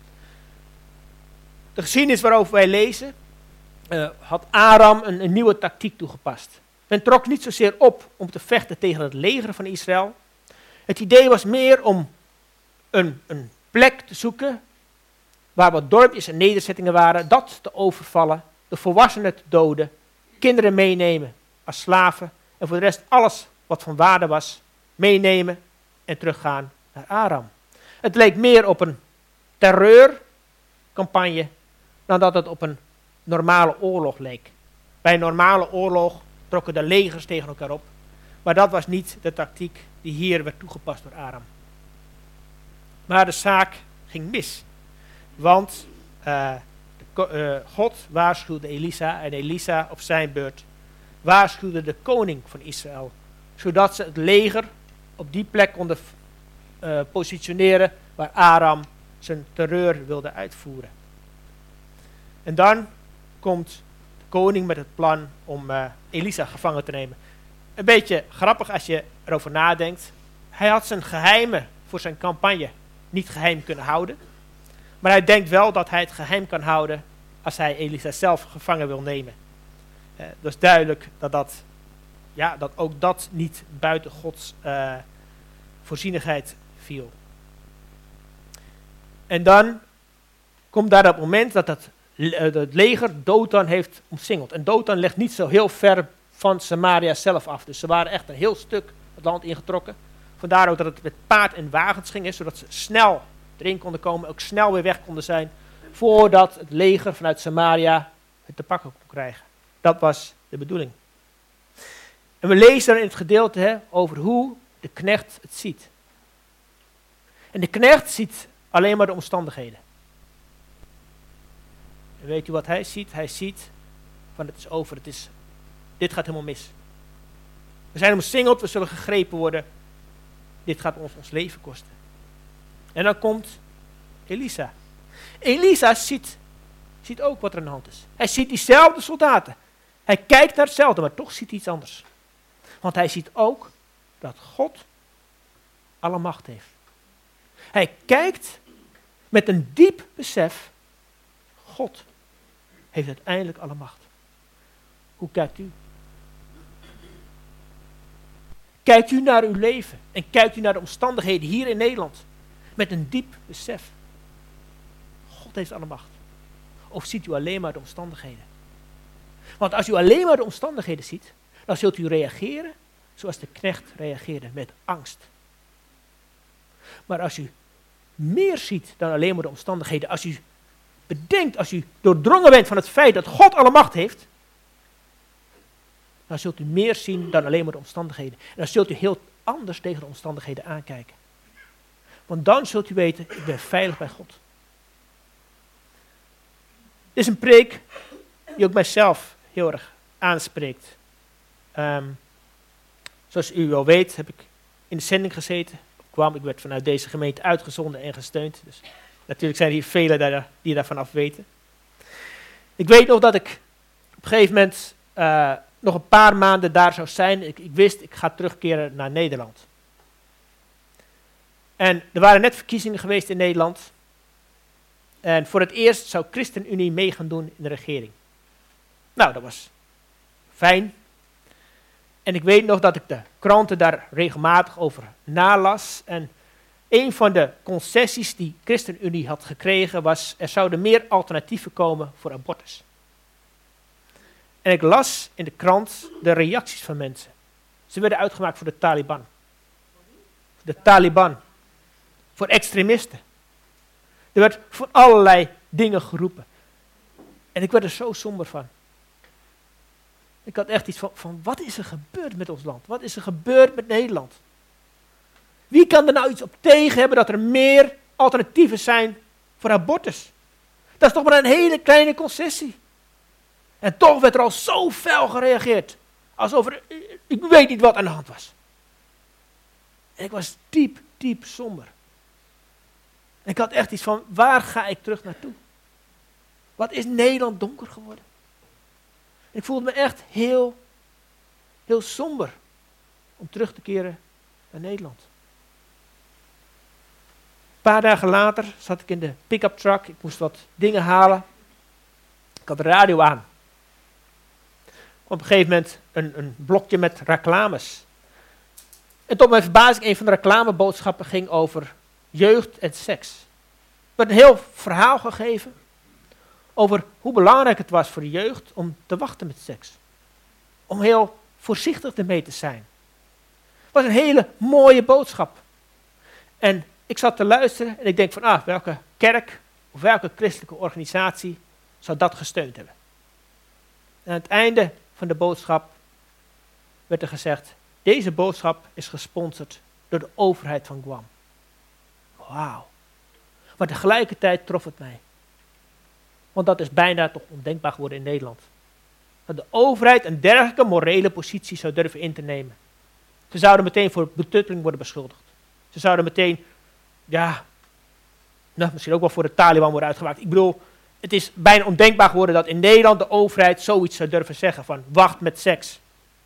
De geschiedenis waarover wij lezen, uh, had Aram een, een nieuwe tactiek toegepast. Men trok niet zozeer op om te vechten tegen het leger van Israël. Het idee was meer om een, een plek te zoeken waar wat dorpjes en nederzettingen waren, dat te overvallen, de volwassenen te doden, kinderen meenemen als slaven en voor de rest alles wat van waarde was meenemen en teruggaan naar Aram. Het leek meer op een terreurcampagne dan dat het op een normale oorlog leek. Bij een normale oorlog trokken de legers tegen elkaar op, maar dat was niet de tactiek die hier werd toegepast door Aram. Maar de zaak ging mis, want uh, de, uh, God waarschuwde Elisa en Elisa op zijn beurt waarschuwde de koning van Israël, zodat ze het leger op die plek konden uh, positioneren waar Aram zijn terreur wilde uitvoeren. En dan komt de koning met het plan om uh, Elisa gevangen te nemen. Een beetje grappig als je erover nadenkt. Hij had zijn geheimen voor zijn campagne niet geheim kunnen houden. Maar hij denkt wel dat hij het geheim kan houden als hij Elisa zelf gevangen wil nemen. Uh, dat is duidelijk dat, dat, ja, dat ook dat niet buiten Gods uh, voorzienigheid viel. En dan komt daar dat moment dat het, uh, het leger Dothan heeft omsingeld. En Dothan ligt niet zo heel ver van Samaria zelf af. Dus ze waren echt een heel stuk het land ingetrokken. Vandaar ook dat het met paard en wagens ging, is, zodat ze snel erin konden komen, ook snel weer weg konden zijn, voordat het leger vanuit Samaria het te pakken kon krijgen. Dat was de bedoeling. En we lezen dan in het gedeelte hè, over hoe de knecht het ziet. En de knecht ziet alleen maar de omstandigheden. En weet u wat hij ziet? Hij ziet van het is over, het is, dit gaat helemaal mis. We zijn omsingeld, we zullen gegrepen worden. Dit gaat ons ons leven kosten. En dan komt Elisa. Elisa ziet, ziet ook wat er aan de hand is. Hij ziet diezelfde soldaten. Hij kijkt naar hetzelfde, maar toch ziet hij iets anders. Want hij ziet ook dat God alle macht heeft. Hij kijkt met een diep besef, God heeft uiteindelijk alle macht. Hoe kijkt u? Kijkt u naar uw leven en kijkt u naar de omstandigheden hier in Nederland met een diep besef. God heeft alle macht. Of ziet u alleen maar de omstandigheden? Want als u alleen maar de omstandigheden ziet, dan zult u reageren zoals de knecht reageerde, met angst. Maar als u meer ziet dan alleen maar de omstandigheden, als u bedenkt, als u doordrongen bent van het feit dat God alle macht heeft, dan zult u meer zien dan alleen maar de omstandigheden. En dan zult u heel anders tegen de omstandigheden aankijken. Want dan zult u weten, ik ben veilig bij God. Dit is een preek die ook mijzelf heel erg aanspreekt. Um, zoals u wel weet, heb ik in de zending gezeten. Ik kwam, ik werd vanuit deze gemeente uitgezonden en gesteund. Dus natuurlijk zijn er hier velen daar, die daarvan af weten. Ik weet nog dat ik op een gegeven moment uh, nog een paar maanden daar zou zijn. Ik, ik wist, ik ga terugkeren naar Nederland. En er waren net verkiezingen geweest in Nederland. En voor het eerst zou ChristenUnie mee gaan doen in de regering. Nou, dat was fijn. En ik weet nog dat ik de kranten daar regelmatig over nalas. En een van de concessies die ChristenUnie had gekregen was, er zouden meer alternatieven komen voor abortus. En ik las in de krant de reacties van mensen. Ze werden uitgemaakt voor de Taliban. De Taliban. Voor extremisten. Er werd voor allerlei dingen geroepen. En ik werd er zo somber van. Ik had echt iets van, van, wat is er gebeurd met ons land? Wat is er gebeurd met Nederland? Wie kan er nou iets op tegen hebben dat er meer alternatieven zijn voor abortus? Dat is toch maar een hele kleine concessie. En toch werd er al zo fel gereageerd. Alsof er, ik weet niet wat aan de hand was. En ik was diep, diep somber. En ik had echt iets van, waar ga ik terug naartoe? Wat is Nederland donker geworden? Ik voelde me echt heel, heel somber om terug te keren naar Nederland. Een paar dagen later zat ik in de pick-up truck. Ik moest wat dingen halen. Ik had de radio aan. Op een gegeven moment een, een blokje met reclames. En tot mijn verbazing, een van de reclameboodschappen ging over jeugd en seks. Er werd een heel verhaal gegeven over hoe belangrijk het was voor de jeugd om te wachten met seks. Om heel voorzichtig ermee te zijn. Het was een hele mooie boodschap. En ik zat te luisteren en ik denk van, ah, welke kerk of welke christelijke organisatie zou dat gesteund hebben? En aan het einde van de boodschap werd er gezegd, deze boodschap is gesponsord door de overheid van Guam. Wauw. Maar tegelijkertijd trof het mij. Want dat is bijna toch ondenkbaar geworden in Nederland. Dat de overheid een dergelijke morele positie zou durven in te nemen. Ze zouden meteen voor betutteling worden beschuldigd. Ze zouden meteen, ja, nou, misschien ook wel voor de Taliban worden uitgemaakt. Ik bedoel, het is bijna ondenkbaar geworden dat in Nederland de overheid zoiets zou durven zeggen van wacht met seks.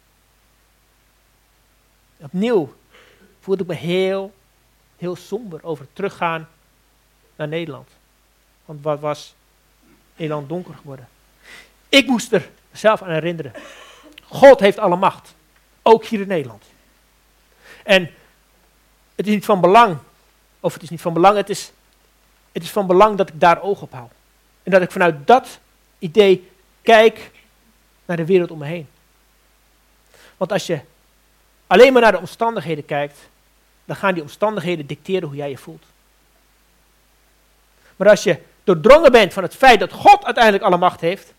Opnieuw voelde ik me heel, heel somber over teruggaan naar Nederland. Want wat was Nederland donker geworden? Ik moest er mezelf aan herinneren. God heeft alle macht. Ook hier in Nederland. En het is niet van belang, of het is niet van belang, het is, het is van belang dat ik daar oog op hou. En dat ik vanuit dat idee kijk naar de wereld om me heen. Want als je alleen maar naar de omstandigheden kijkt, dan gaan die omstandigheden dicteren hoe jij je voelt. Maar als je doordrongen bent van het feit dat God uiteindelijk alle macht heeft,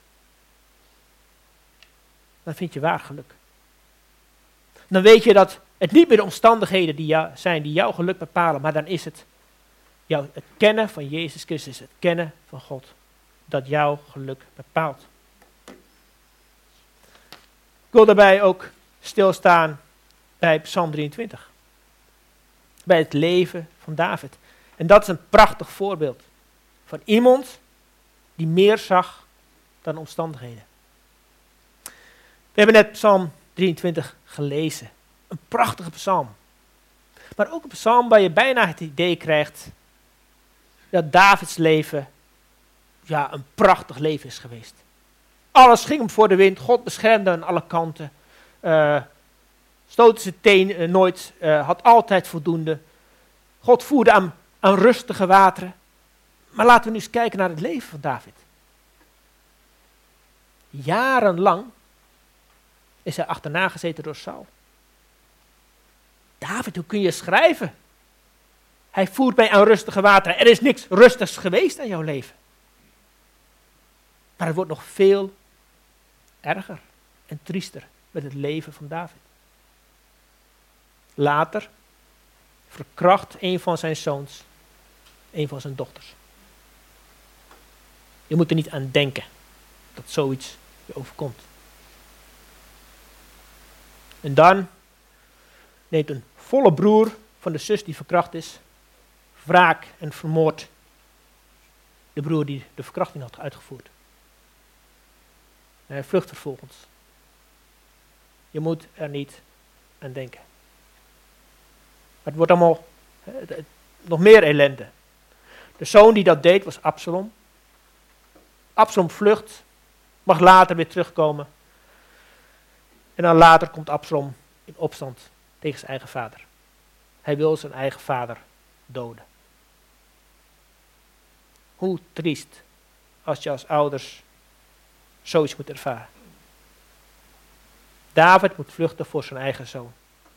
dan vind je waar geluk. Dan weet je dat het niet meer de omstandigheden die jou, zijn die jouw geluk bepalen, maar dan is het jou, het kennen van Jezus Christus, het kennen van God, dat jouw geluk bepaalt. Ik wil daarbij ook stilstaan bij Psalm drieëntwintig. Bij het leven van David. En dat is een prachtig voorbeeld van iemand die meer zag dan omstandigheden. We hebben net Psalm drieëntwintig gelezen. Een prachtige psalm. Maar ook een psalm waar je bijna het idee krijgt dat Davids leven ja, een prachtig leven is geweest. Alles ging hem voor de wind. God beschermde aan alle kanten. Uh, stootte zijn teen uh, nooit. Uh, had altijd voldoende. God voerde aan, aan rustige wateren. Maar laten we nu eens kijken naar het leven van David. Jarenlang is hij achterna gezeten door Saul. David, hoe kun je schrijven? Hij voert mij aan rustige wateren. Er is niks rustigs geweest aan jouw leven. Maar het wordt nog veel erger en triester met het leven van David. Later verkracht een van zijn zoons een van zijn dochters. Je moet er niet aan denken dat zoiets je overkomt. En dan neemt een volle broer van de zus die verkracht is wraak en vermoordt de broer die de verkrachting had uitgevoerd. En hij vlucht vervolgens. Je moet er niet aan denken. Maar het wordt allemaal eh, nog meer ellende. De zoon die dat deed was Absalom. Absalom vlucht, mag later weer terugkomen. En dan later komt Absalom in opstand tegen zijn eigen vader. Hij wil zijn eigen vader doden. Hoe triest als je als ouders zoiets moet ervaren. David moet vluchten voor zijn eigen zoon.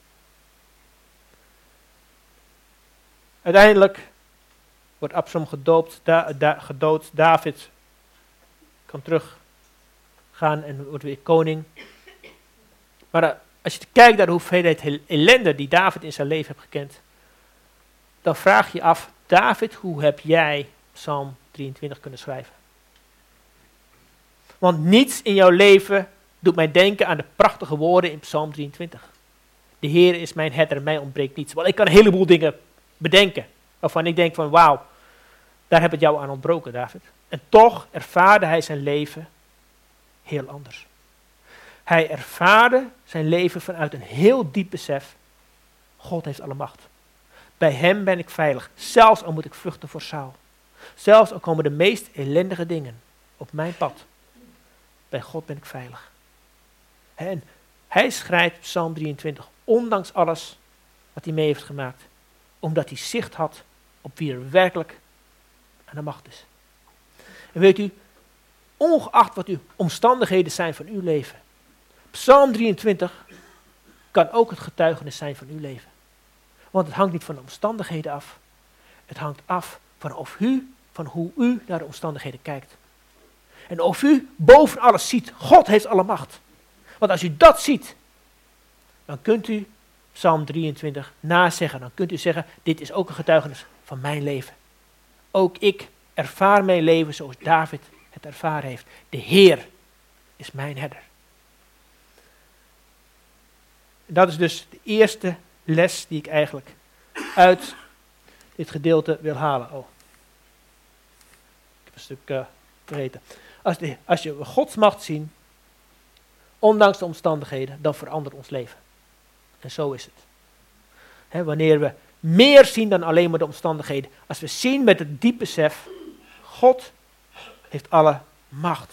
Uiteindelijk wordt Absalom gedoopt, da, da, gedood. David kan teruggaan en wordt weer koning. Maar uh, als je kijkt naar de hoeveelheid ellende die David in zijn leven heeft gekend, dan vraag je af, David, hoe heb jij Psalm drieëntwintig kunnen schrijven? Want niets in jouw leven doet mij denken aan de prachtige woorden in Psalm drieëntwintig. De Heer is mijn herder, mij ontbreekt niets. Want ik kan een heleboel dingen bedenken, waarvan ik denk van wauw, daar heb ik jou aan ontbroken, David. En toch ervaarde hij zijn leven heel anders. Hij ervaarde zijn leven vanuit een heel diep besef. God heeft alle macht. Bij hem ben ik veilig. Zelfs al moet ik vluchten voor Saul. Zelfs al komen de meest ellendige dingen op mijn pad. Bij God ben ik veilig. En hij schrijft Psalm drieëntwintig, ondanks alles wat hij mee heeft gemaakt. Omdat hij zicht had op wie er werkelijk aan de macht is. En weet u, ongeacht wat uw omstandigheden zijn van uw leven. Psalm drieëntwintig kan ook het getuigenis zijn van uw leven. Want het hangt niet van de omstandigheden af. Het hangt af van, of u, van hoe u naar de omstandigheden kijkt. En of u boven alles ziet, God heeft alle macht. Want als u dat ziet, dan kunt u Psalm drieëntwintig nazeggen. Dan kunt u zeggen, dit is ook een getuigenis van mijn leven. Ook ik ervaar mijn leven zoals David het ervaren heeft. De Heer is mijn herder. En dat is dus de eerste les die ik eigenlijk uit dit gedeelte wil halen. Oh, ik heb een stuk uh, vergeten. Als, de, als je Gods macht ziet, ondanks de omstandigheden, dan verandert ons leven. En zo is het. He, wanneer we meer zien dan alleen maar de omstandigheden. Als we zien met het diep besef, God heeft alle macht.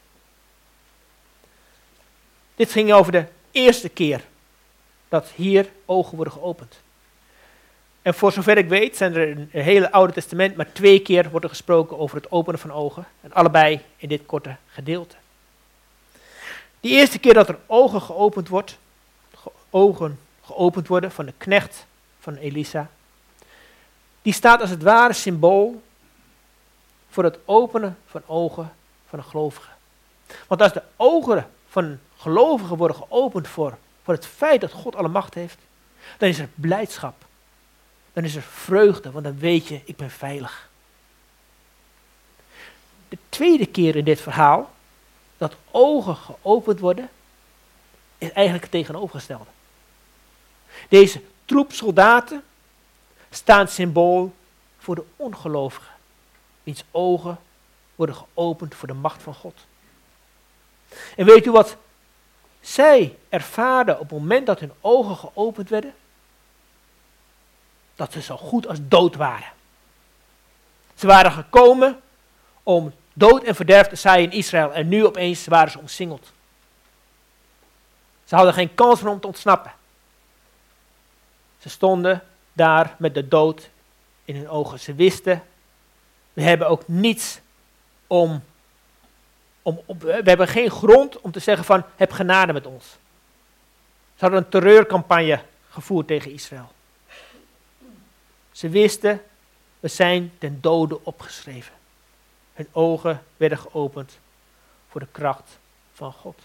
Dit ging over de eerste keer dat hier ogen worden geopend. En voor zover ik weet zijn er in het hele Oude Testament maar twee keer wordt er gesproken over het openen van ogen. En allebei in dit korte gedeelte. Die eerste keer dat er ogen geopend wordt, ge- ogen geopend worden van de knecht van Elisa, die staat als het ware symbool voor het openen van ogen van een gelovige. Want als de ogen van een gelovige worden geopend voor, voor het feit dat God alle macht heeft, dan is er blijdschap. Dan is er vreugde, want dan weet je, ik ben veilig. De tweede keer in dit verhaal, dat ogen geopend worden, is eigenlijk het tegenovergestelde. Deze troep soldaten staan symbool voor de ongelovigen, wiens ogen worden geopend voor de macht van God. En weet u wat Zij ervaarden op het moment dat hun ogen geopend werden, dat ze zo goed als dood waren. Ze waren gekomen om dood en verderf te zaaien in Israël en nu opeens waren ze omsingeld. Ze hadden geen kans meer om te ontsnappen. Ze stonden daar met de dood in hun ogen. Ze wisten, we hebben ook niets om, om op, we hebben geen grond om te zeggen van, heb genade met ons. Ze hadden een terreurcampagne gevoerd tegen Israël. Ze wisten, we zijn ten dode opgeschreven. Hun ogen werden geopend voor de kracht van God.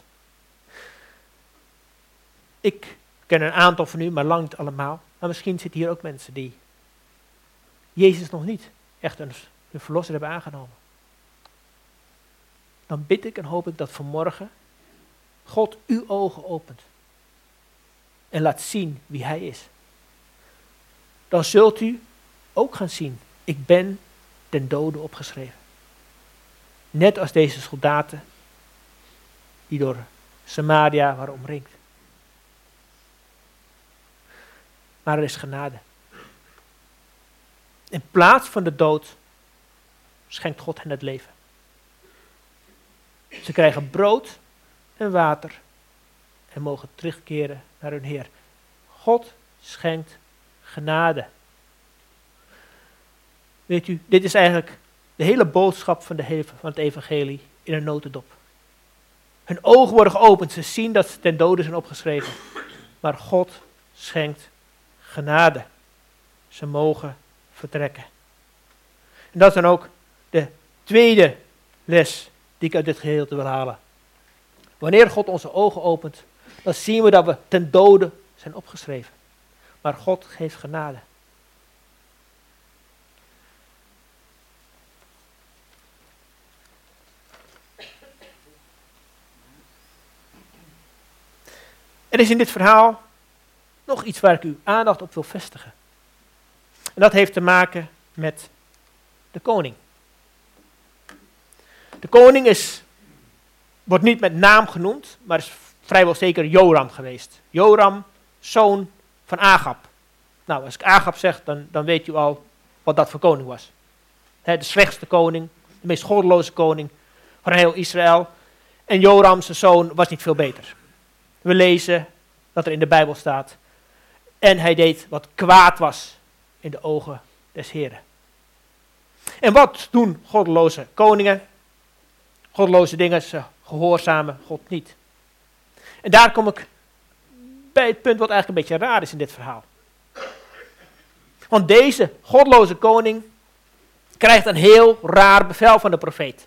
Ik ken een aantal van u, maar lang niet allemaal. Maar misschien zitten hier ook mensen die Jezus nog niet echt hun, hun verlosser hebben aangenomen. Dan bid ik en hoop ik dat vanmorgen God uw ogen opent. En laat zien wie hij is. Dan zult u ook gaan zien, ik ben ten dode opgeschreven. Net als deze soldaten die door Samaria waren omringd. Maar er is genade. In plaats van de dood schenkt God hen het leven. Ze krijgen brood en water en mogen terugkeren naar hun Heer. God schenkt genade. Weet u, dit is eigenlijk de hele boodschap van, de hele, van het evangelie in een notendop. Hun ogen worden geopend, ze zien dat ze ten dode zijn opgeschreven. Maar God schenkt genade. Ze mogen vertrekken. En dat is dan ook de tweede les die ik uit dit gedeelte wil halen. Wanneer God onze ogen opent, dan zien we dat we ten dode zijn opgeschreven. Maar God geeft genade. Er is in dit verhaal nog iets waar ik uw aandacht op wil vestigen. En dat heeft te maken met de koning. De koning is, wordt niet met naam genoemd, maar is vrijwel zeker Joram geweest. Joram, zoon van Agab. Nou, als ik Agab zeg, dan, dan weet u al wat dat voor koning was. He, de slechtste koning, de meest goddeloze koning van heel Israël. En Joram, zijn zoon, was niet veel beter. We lezen dat er in de Bijbel staat. En hij deed wat kwaad was in de ogen des Heren. En wat doen goddeloze koningen? Goddeloze dingen, ze gehoorzamen God niet. En daar kom ik bij het punt wat eigenlijk een beetje raar is in dit verhaal. Want deze goddeloze koning krijgt een heel raar bevel van de profeet.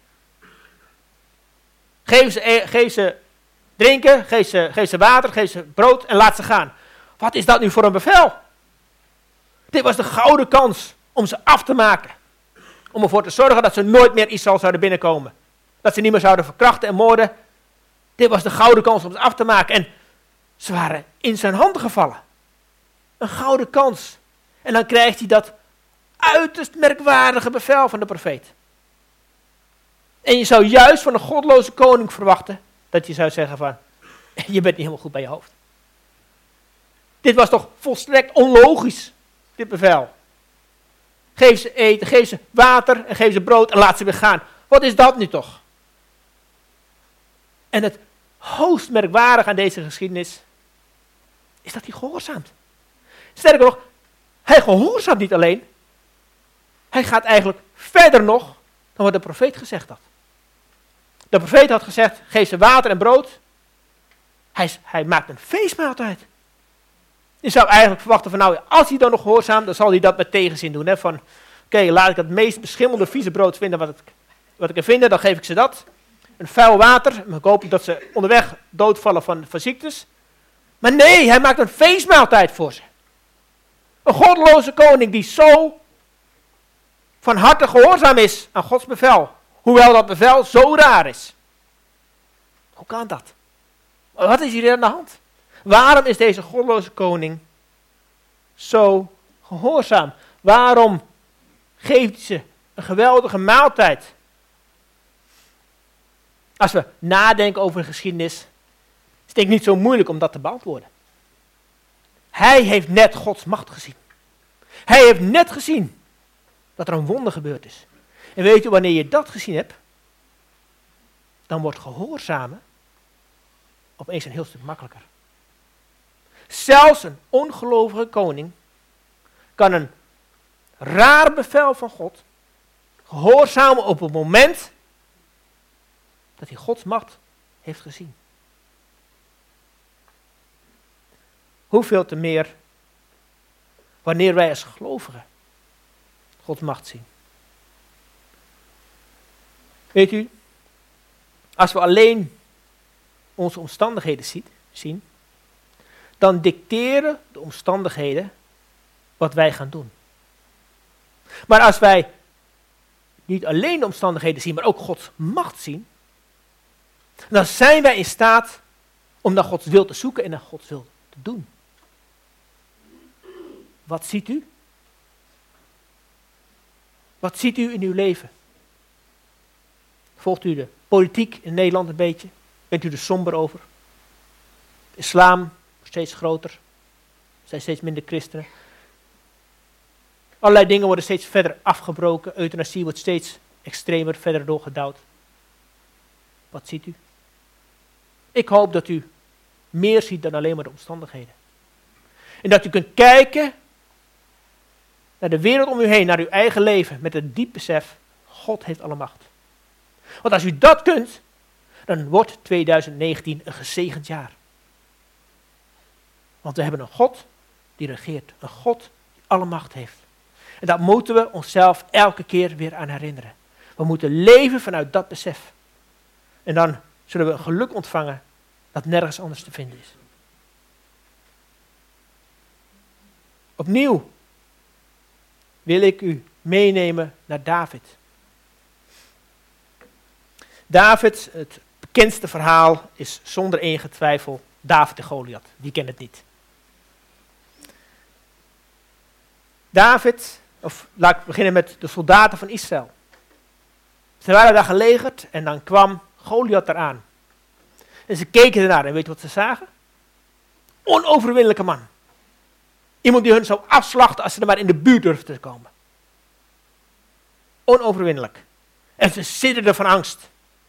Geef ze, geef ze drinken, geef ze, geef ze water, geef ze brood en laat ze gaan. Wat is dat nu voor een bevel? Dit was de gouden kans om ze af te maken. Om ervoor te zorgen dat ze nooit meer Israël zouden binnenkomen. Dat ze niet meer zouden verkrachten en moorden. Dit was de gouden kans om ze af te maken. En ze waren in zijn handen gevallen. Een gouden kans. En dan krijgt hij dat uiterst merkwaardige bevel van de profeet. En je zou juist van een godloze koning verwachten dat je zou zeggen van, je bent niet helemaal goed bij je hoofd. Dit was toch volstrekt onlogisch, dit bevel. Geef ze eten, geef ze water en geef ze brood en laat ze weer gaan. Wat is dat nu toch? En het hoogst merkwaardige aan deze geschiedenis is dat hij gehoorzaamt. Sterker nog, hij gehoorzaamt niet alleen. Hij gaat eigenlijk verder nog dan wat de profeet gezegd had. De profeet had gezegd, geef ze water en brood. Hij, hij maakt een feestmaaltijd. Je zou eigenlijk verwachten van, nou, als hij dan nog gehoorzaamt, dan zal hij dat met tegenzin doen. Hè? Van, oké, okay, laat ik het meest beschimmelde vieze brood vinden wat, het, wat ik er vind, dan geef ik ze dat. Een vuil water, ik hoop dat ze onderweg doodvallen van, van ziektes. Maar nee, hij maakt een feestmaaltijd voor ze. Een goddeloze koning die zo van harte gehoorzaam is aan Gods bevel. Hoewel dat bevel zo raar is. Hoe kan dat? Wat is hier aan de hand? Waarom is deze goddeloze koning zo gehoorzaam? Waarom geeft ze een geweldige maaltijd? Als we nadenken over de geschiedenis, is denk ik niet zo moeilijk om dat te beantwoorden. Hij heeft net Gods macht gezien. Hij heeft net gezien dat er een wonder gebeurd is. En weet u, wanneer je dat gezien hebt, dan wordt gehoorzamen opeens een heel stuk makkelijker. Zelfs een ongelovige koning kan een raar bevel van God gehoorzamen op het moment dat hij Gods macht heeft gezien. Hoeveel te meer wanneer wij als gelovigen Gods macht zien. Weet u, als we alleen onze omstandigheden ziet, zien, dan dicteren de omstandigheden wat wij gaan doen. Maar als wij niet alleen de omstandigheden zien, maar ook Gods macht zien, dan zijn wij in staat om naar Gods wil te zoeken en naar Gods wil te doen. Wat ziet u? Wat ziet u in uw leven? Volgt u de politiek in Nederland een beetje? Bent u er somber over? De islam wordt steeds groter. Er zijn steeds minder christenen. Allerlei dingen worden steeds verder afgebroken. Euthanasie wordt steeds extremer verder doorgedouwd. Wat ziet u? Ik hoop dat u meer ziet dan alleen maar de omstandigheden. En dat u kunt kijken naar de wereld om u heen, naar uw eigen leven, met het diep besef, God heeft alle macht. Want als u dat kunt, dan wordt tweeduizend negentien een gezegend jaar. Want we hebben een God die regeert, een God die alle macht heeft. En dat moeten we onszelf elke keer weer aan herinneren. We moeten leven vanuit dat besef. En dan zullen we een geluk ontvangen dat nergens anders te vinden is. Opnieuw wil ik u meenemen naar David. David, het bekendste verhaal is zonder enige twijfel David en Goliath. Wie kent het niet? David, of laat ik beginnen met de soldaten van Israël. Ze waren daar gelegerd en dan kwam Goliath eraan. En ze keken ernaar en weet je wat ze zagen? Onoverwinnelijke man. Iemand die hun zou afslachten als ze er maar in de buurt durfden te komen. Onoverwinnelijk. En ze sidderden van angst.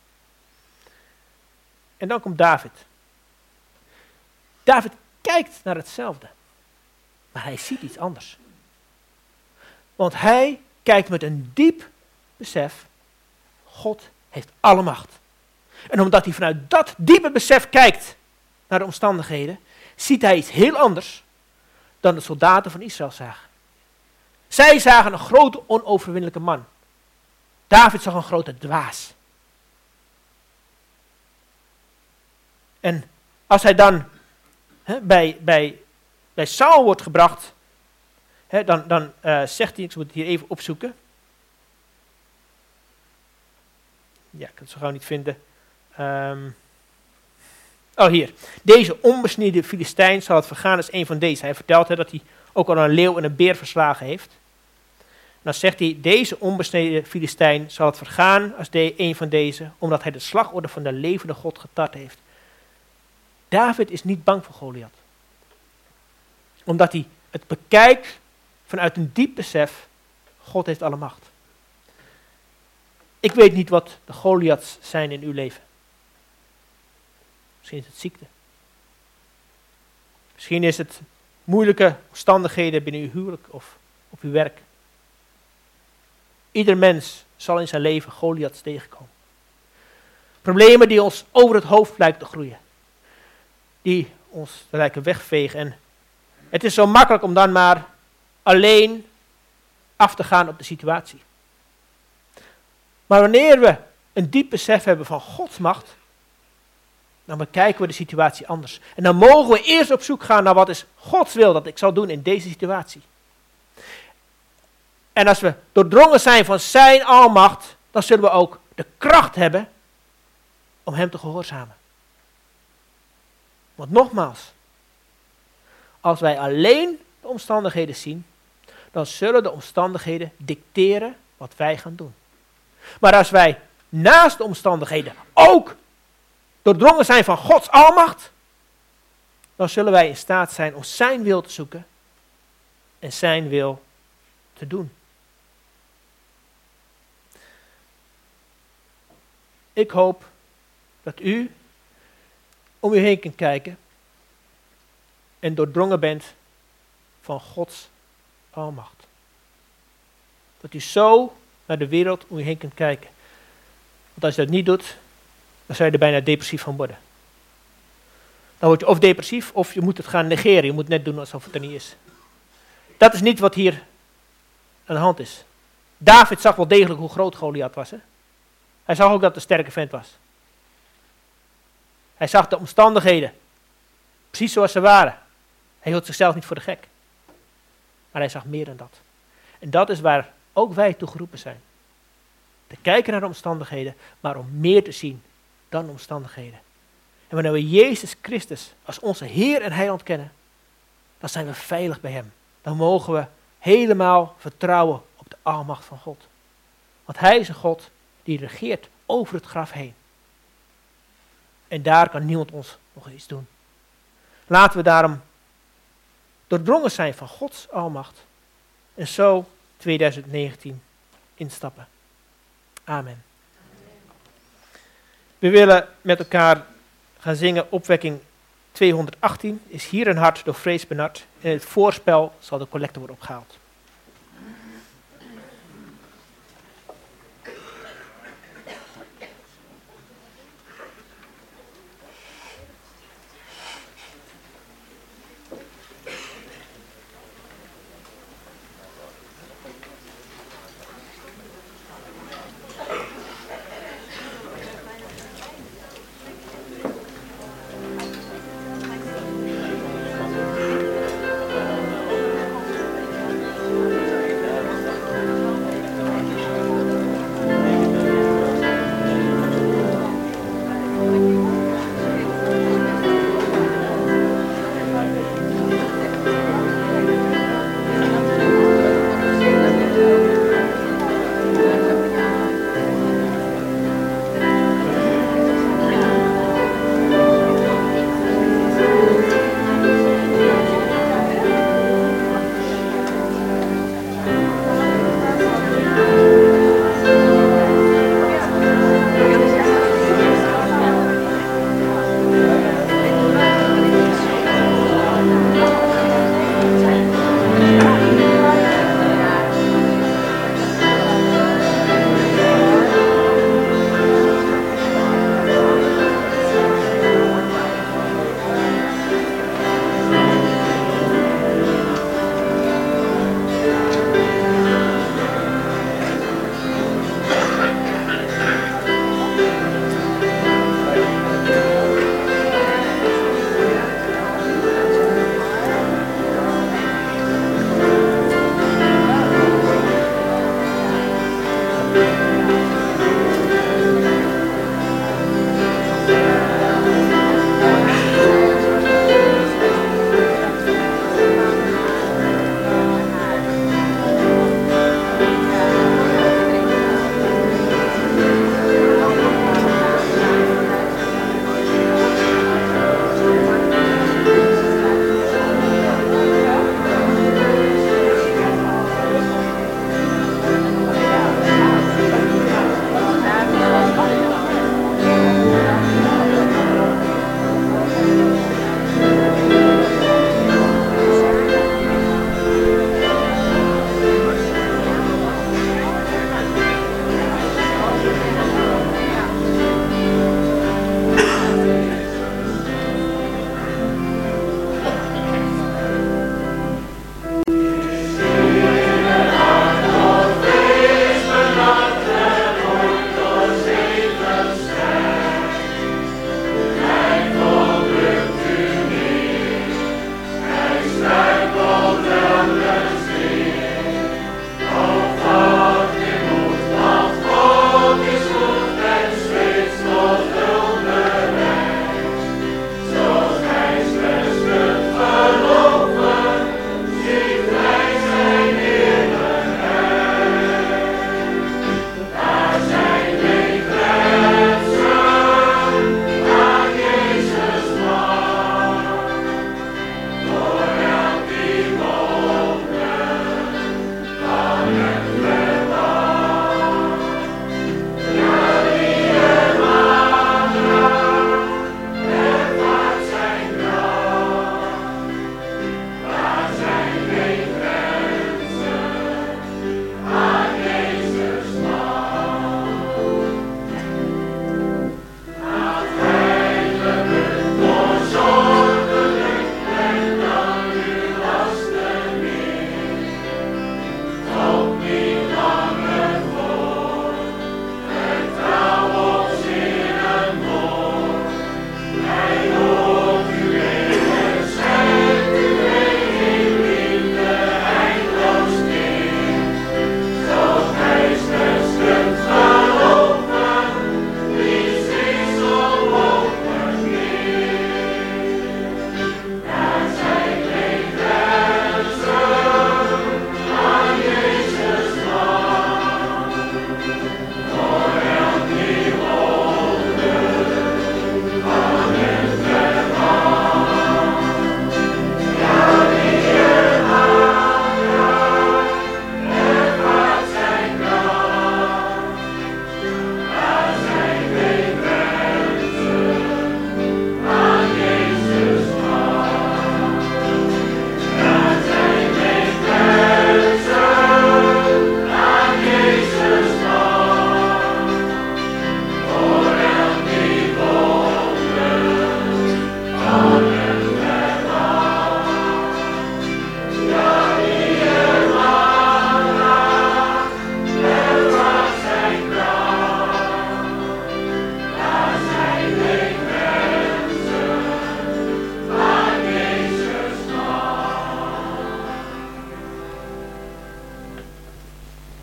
En dan komt David. David kijkt naar hetzelfde. Maar hij ziet iets anders. Want hij kijkt met een diep besef. God heeft alle macht. En omdat hij vanuit dat diepe besef kijkt naar de omstandigheden, ziet hij iets heel anders dan de soldaten van Israël zagen. Zij zagen een grote onoverwinnelijke man. David zag een grote dwaas. En als hij dan he, bij, bij, bij Saul wordt gebracht, he, dan, dan uh, zegt hij, ik moet het hier even opzoeken. Ja, ik kan het zo gauw niet vinden. Um, oh, hier. Deze onbesneden Filistijn zal het vergaan als een van deze. Hij vertelt he, dat hij ook al een leeuw en een beer verslagen heeft. En dan zegt hij, deze onbesneden Filistijn zal het vergaan als de, een van deze, omdat hij de slagorde van de levende God getart heeft. David is niet bang voor Goliath. Omdat hij het bekijkt vanuit een diep besef, God heeft alle macht. Ik weet niet wat de Goliaths zijn in uw leven. Misschien is het ziekte. Misschien is het moeilijke omstandigheden binnen uw huwelijk of op uw werk. Ieder mens zal in zijn leven Goliaths tegenkomen. Problemen die ons over het hoofd lijken te groeien. Die ons lijken wegvegen. En het is zo makkelijk om dan maar alleen af te gaan op de situatie. Maar wanneer we een diep besef hebben van Gods macht, dan bekijken we de situatie anders. En dan mogen we eerst op zoek gaan naar wat is Gods wil dat ik zal doen in deze situatie. En als we doordrongen zijn van zijn almacht, dan zullen we ook de kracht hebben om hem te gehoorzamen. Want nogmaals, als wij alleen de omstandigheden zien, dan zullen de omstandigheden dicteren wat wij gaan doen. Maar als wij naast de omstandigheden ook doordrongen zijn van Gods almacht, dan zullen wij in staat zijn om zijn wil te zoeken en zijn wil te doen. Ik hoop dat u om u heen kunt kijken en doordrongen bent van Gods almacht. Dat u zo naar de wereld om u heen kunt kijken. Want als je dat niet doet, dan zou je er bijna depressief van worden. Dan word je of depressief of je moet het gaan negeren. Je moet net doen alsof het er niet is. Dat is niet wat hier aan de hand is. David zag wel degelijk hoe groot Goliath was. Hè? Hij zag ook dat het een sterke vent was. Hij zag de omstandigheden. Precies zoals ze waren. Hij hield zichzelf niet voor de gek. Maar hij zag meer dan dat. En dat is waar ook wij toe geroepen zijn. Te kijken naar de omstandigheden, maar om meer te zien dan de omstandigheden. En wanneer we Jezus Christus als onze Heer en Heiland kennen, dan zijn we veilig bij Hem. Dan mogen we helemaal vertrouwen op de almacht van God. Want Hij is een God die regeert over het graf heen. En daar kan niemand ons nog iets doen. Laten we daarom doordrongen zijn van Gods almacht. En zo twintig negentien instappen. Amen. We willen met elkaar gaan zingen opwekking tweehonderdachttien. Is hier een hart door vrees benard. In het voorspel zal de collecte worden opgehaald.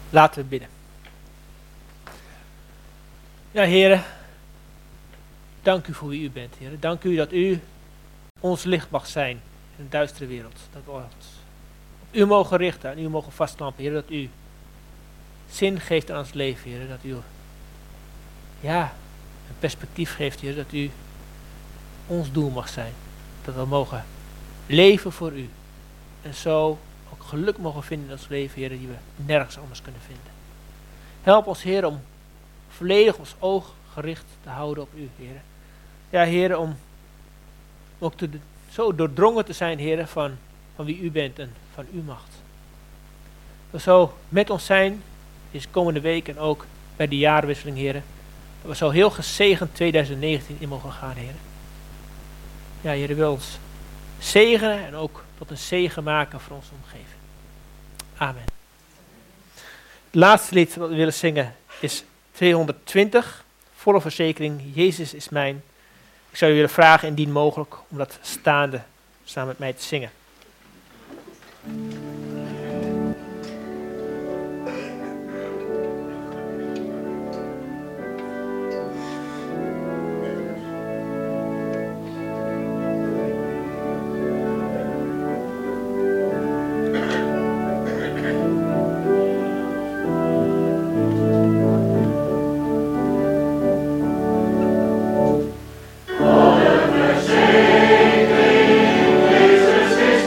Laten we bidden. Ja, heren, dank u voor wie u bent, heren. Dank u dat u ons licht mag zijn in een duistere wereld. Dat we ons op u mogen richten en u mogen vastklampen, heren. Dat u zin geeft aan ons leven, heren. Dat u, ja, een perspectief geeft, heren. Dat u ons doel mag zijn. Dat we mogen leven voor u. En zo ook geluk mogen vinden in ons leven, heren, die we nergens anders kunnen vinden. Help ons, heren, om volledig ons oog gericht te houden op u, heren. Ja, heren, om ook te, zo doordrongen te zijn, heren, van, van wie u bent en van uw macht. Dat we zo met ons zijn, deze komende week en ook bij de jaarwisseling, heren. Dat we zo heel gezegend tweeduizend negentien in mogen gaan, heren. Ja, heren, wil ons zegenen en ook tot een zegen maken voor onze omgeving. Amen. Het laatste lied dat we willen zingen is tweehonderdtwintig. Volle verzekering, Jezus is mijn. Ik zou u willen vragen, indien mogelijk, om dat staande samen met mij te zingen. Jezus is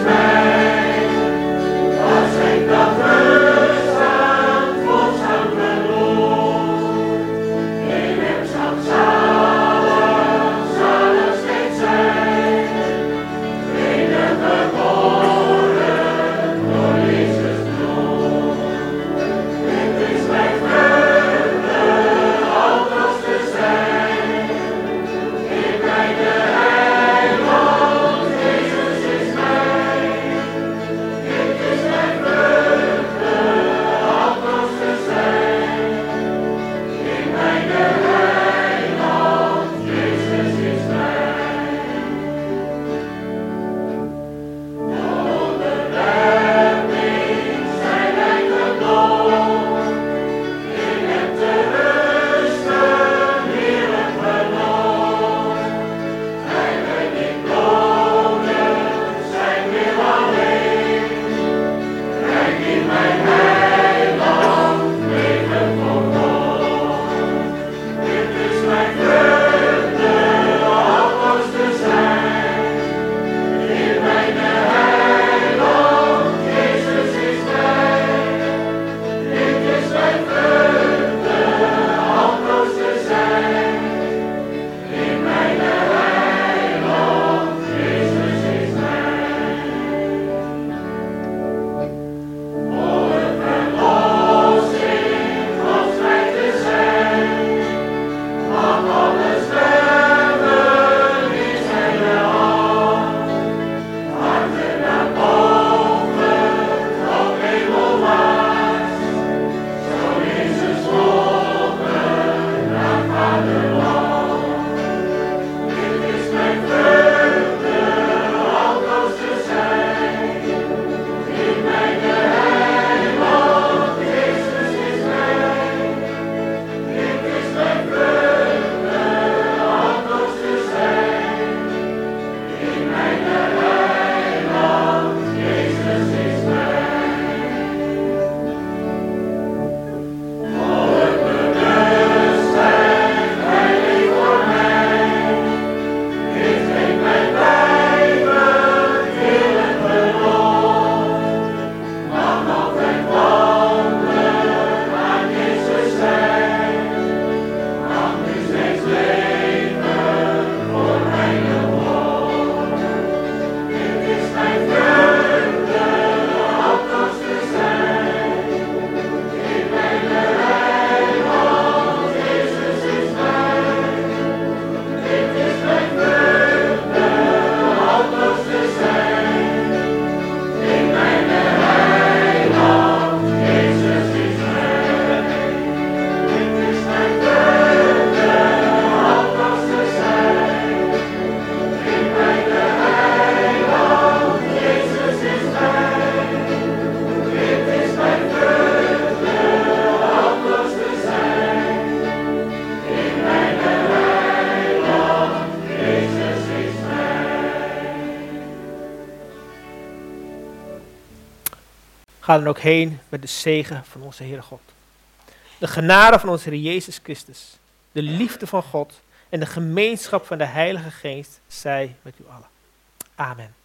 Ga dan ook heen met de zegen van onze Heere God. De genade van onze Heer Jezus Christus, de liefde van God en de gemeenschap van de Heilige Geest zij met u allen. Amen.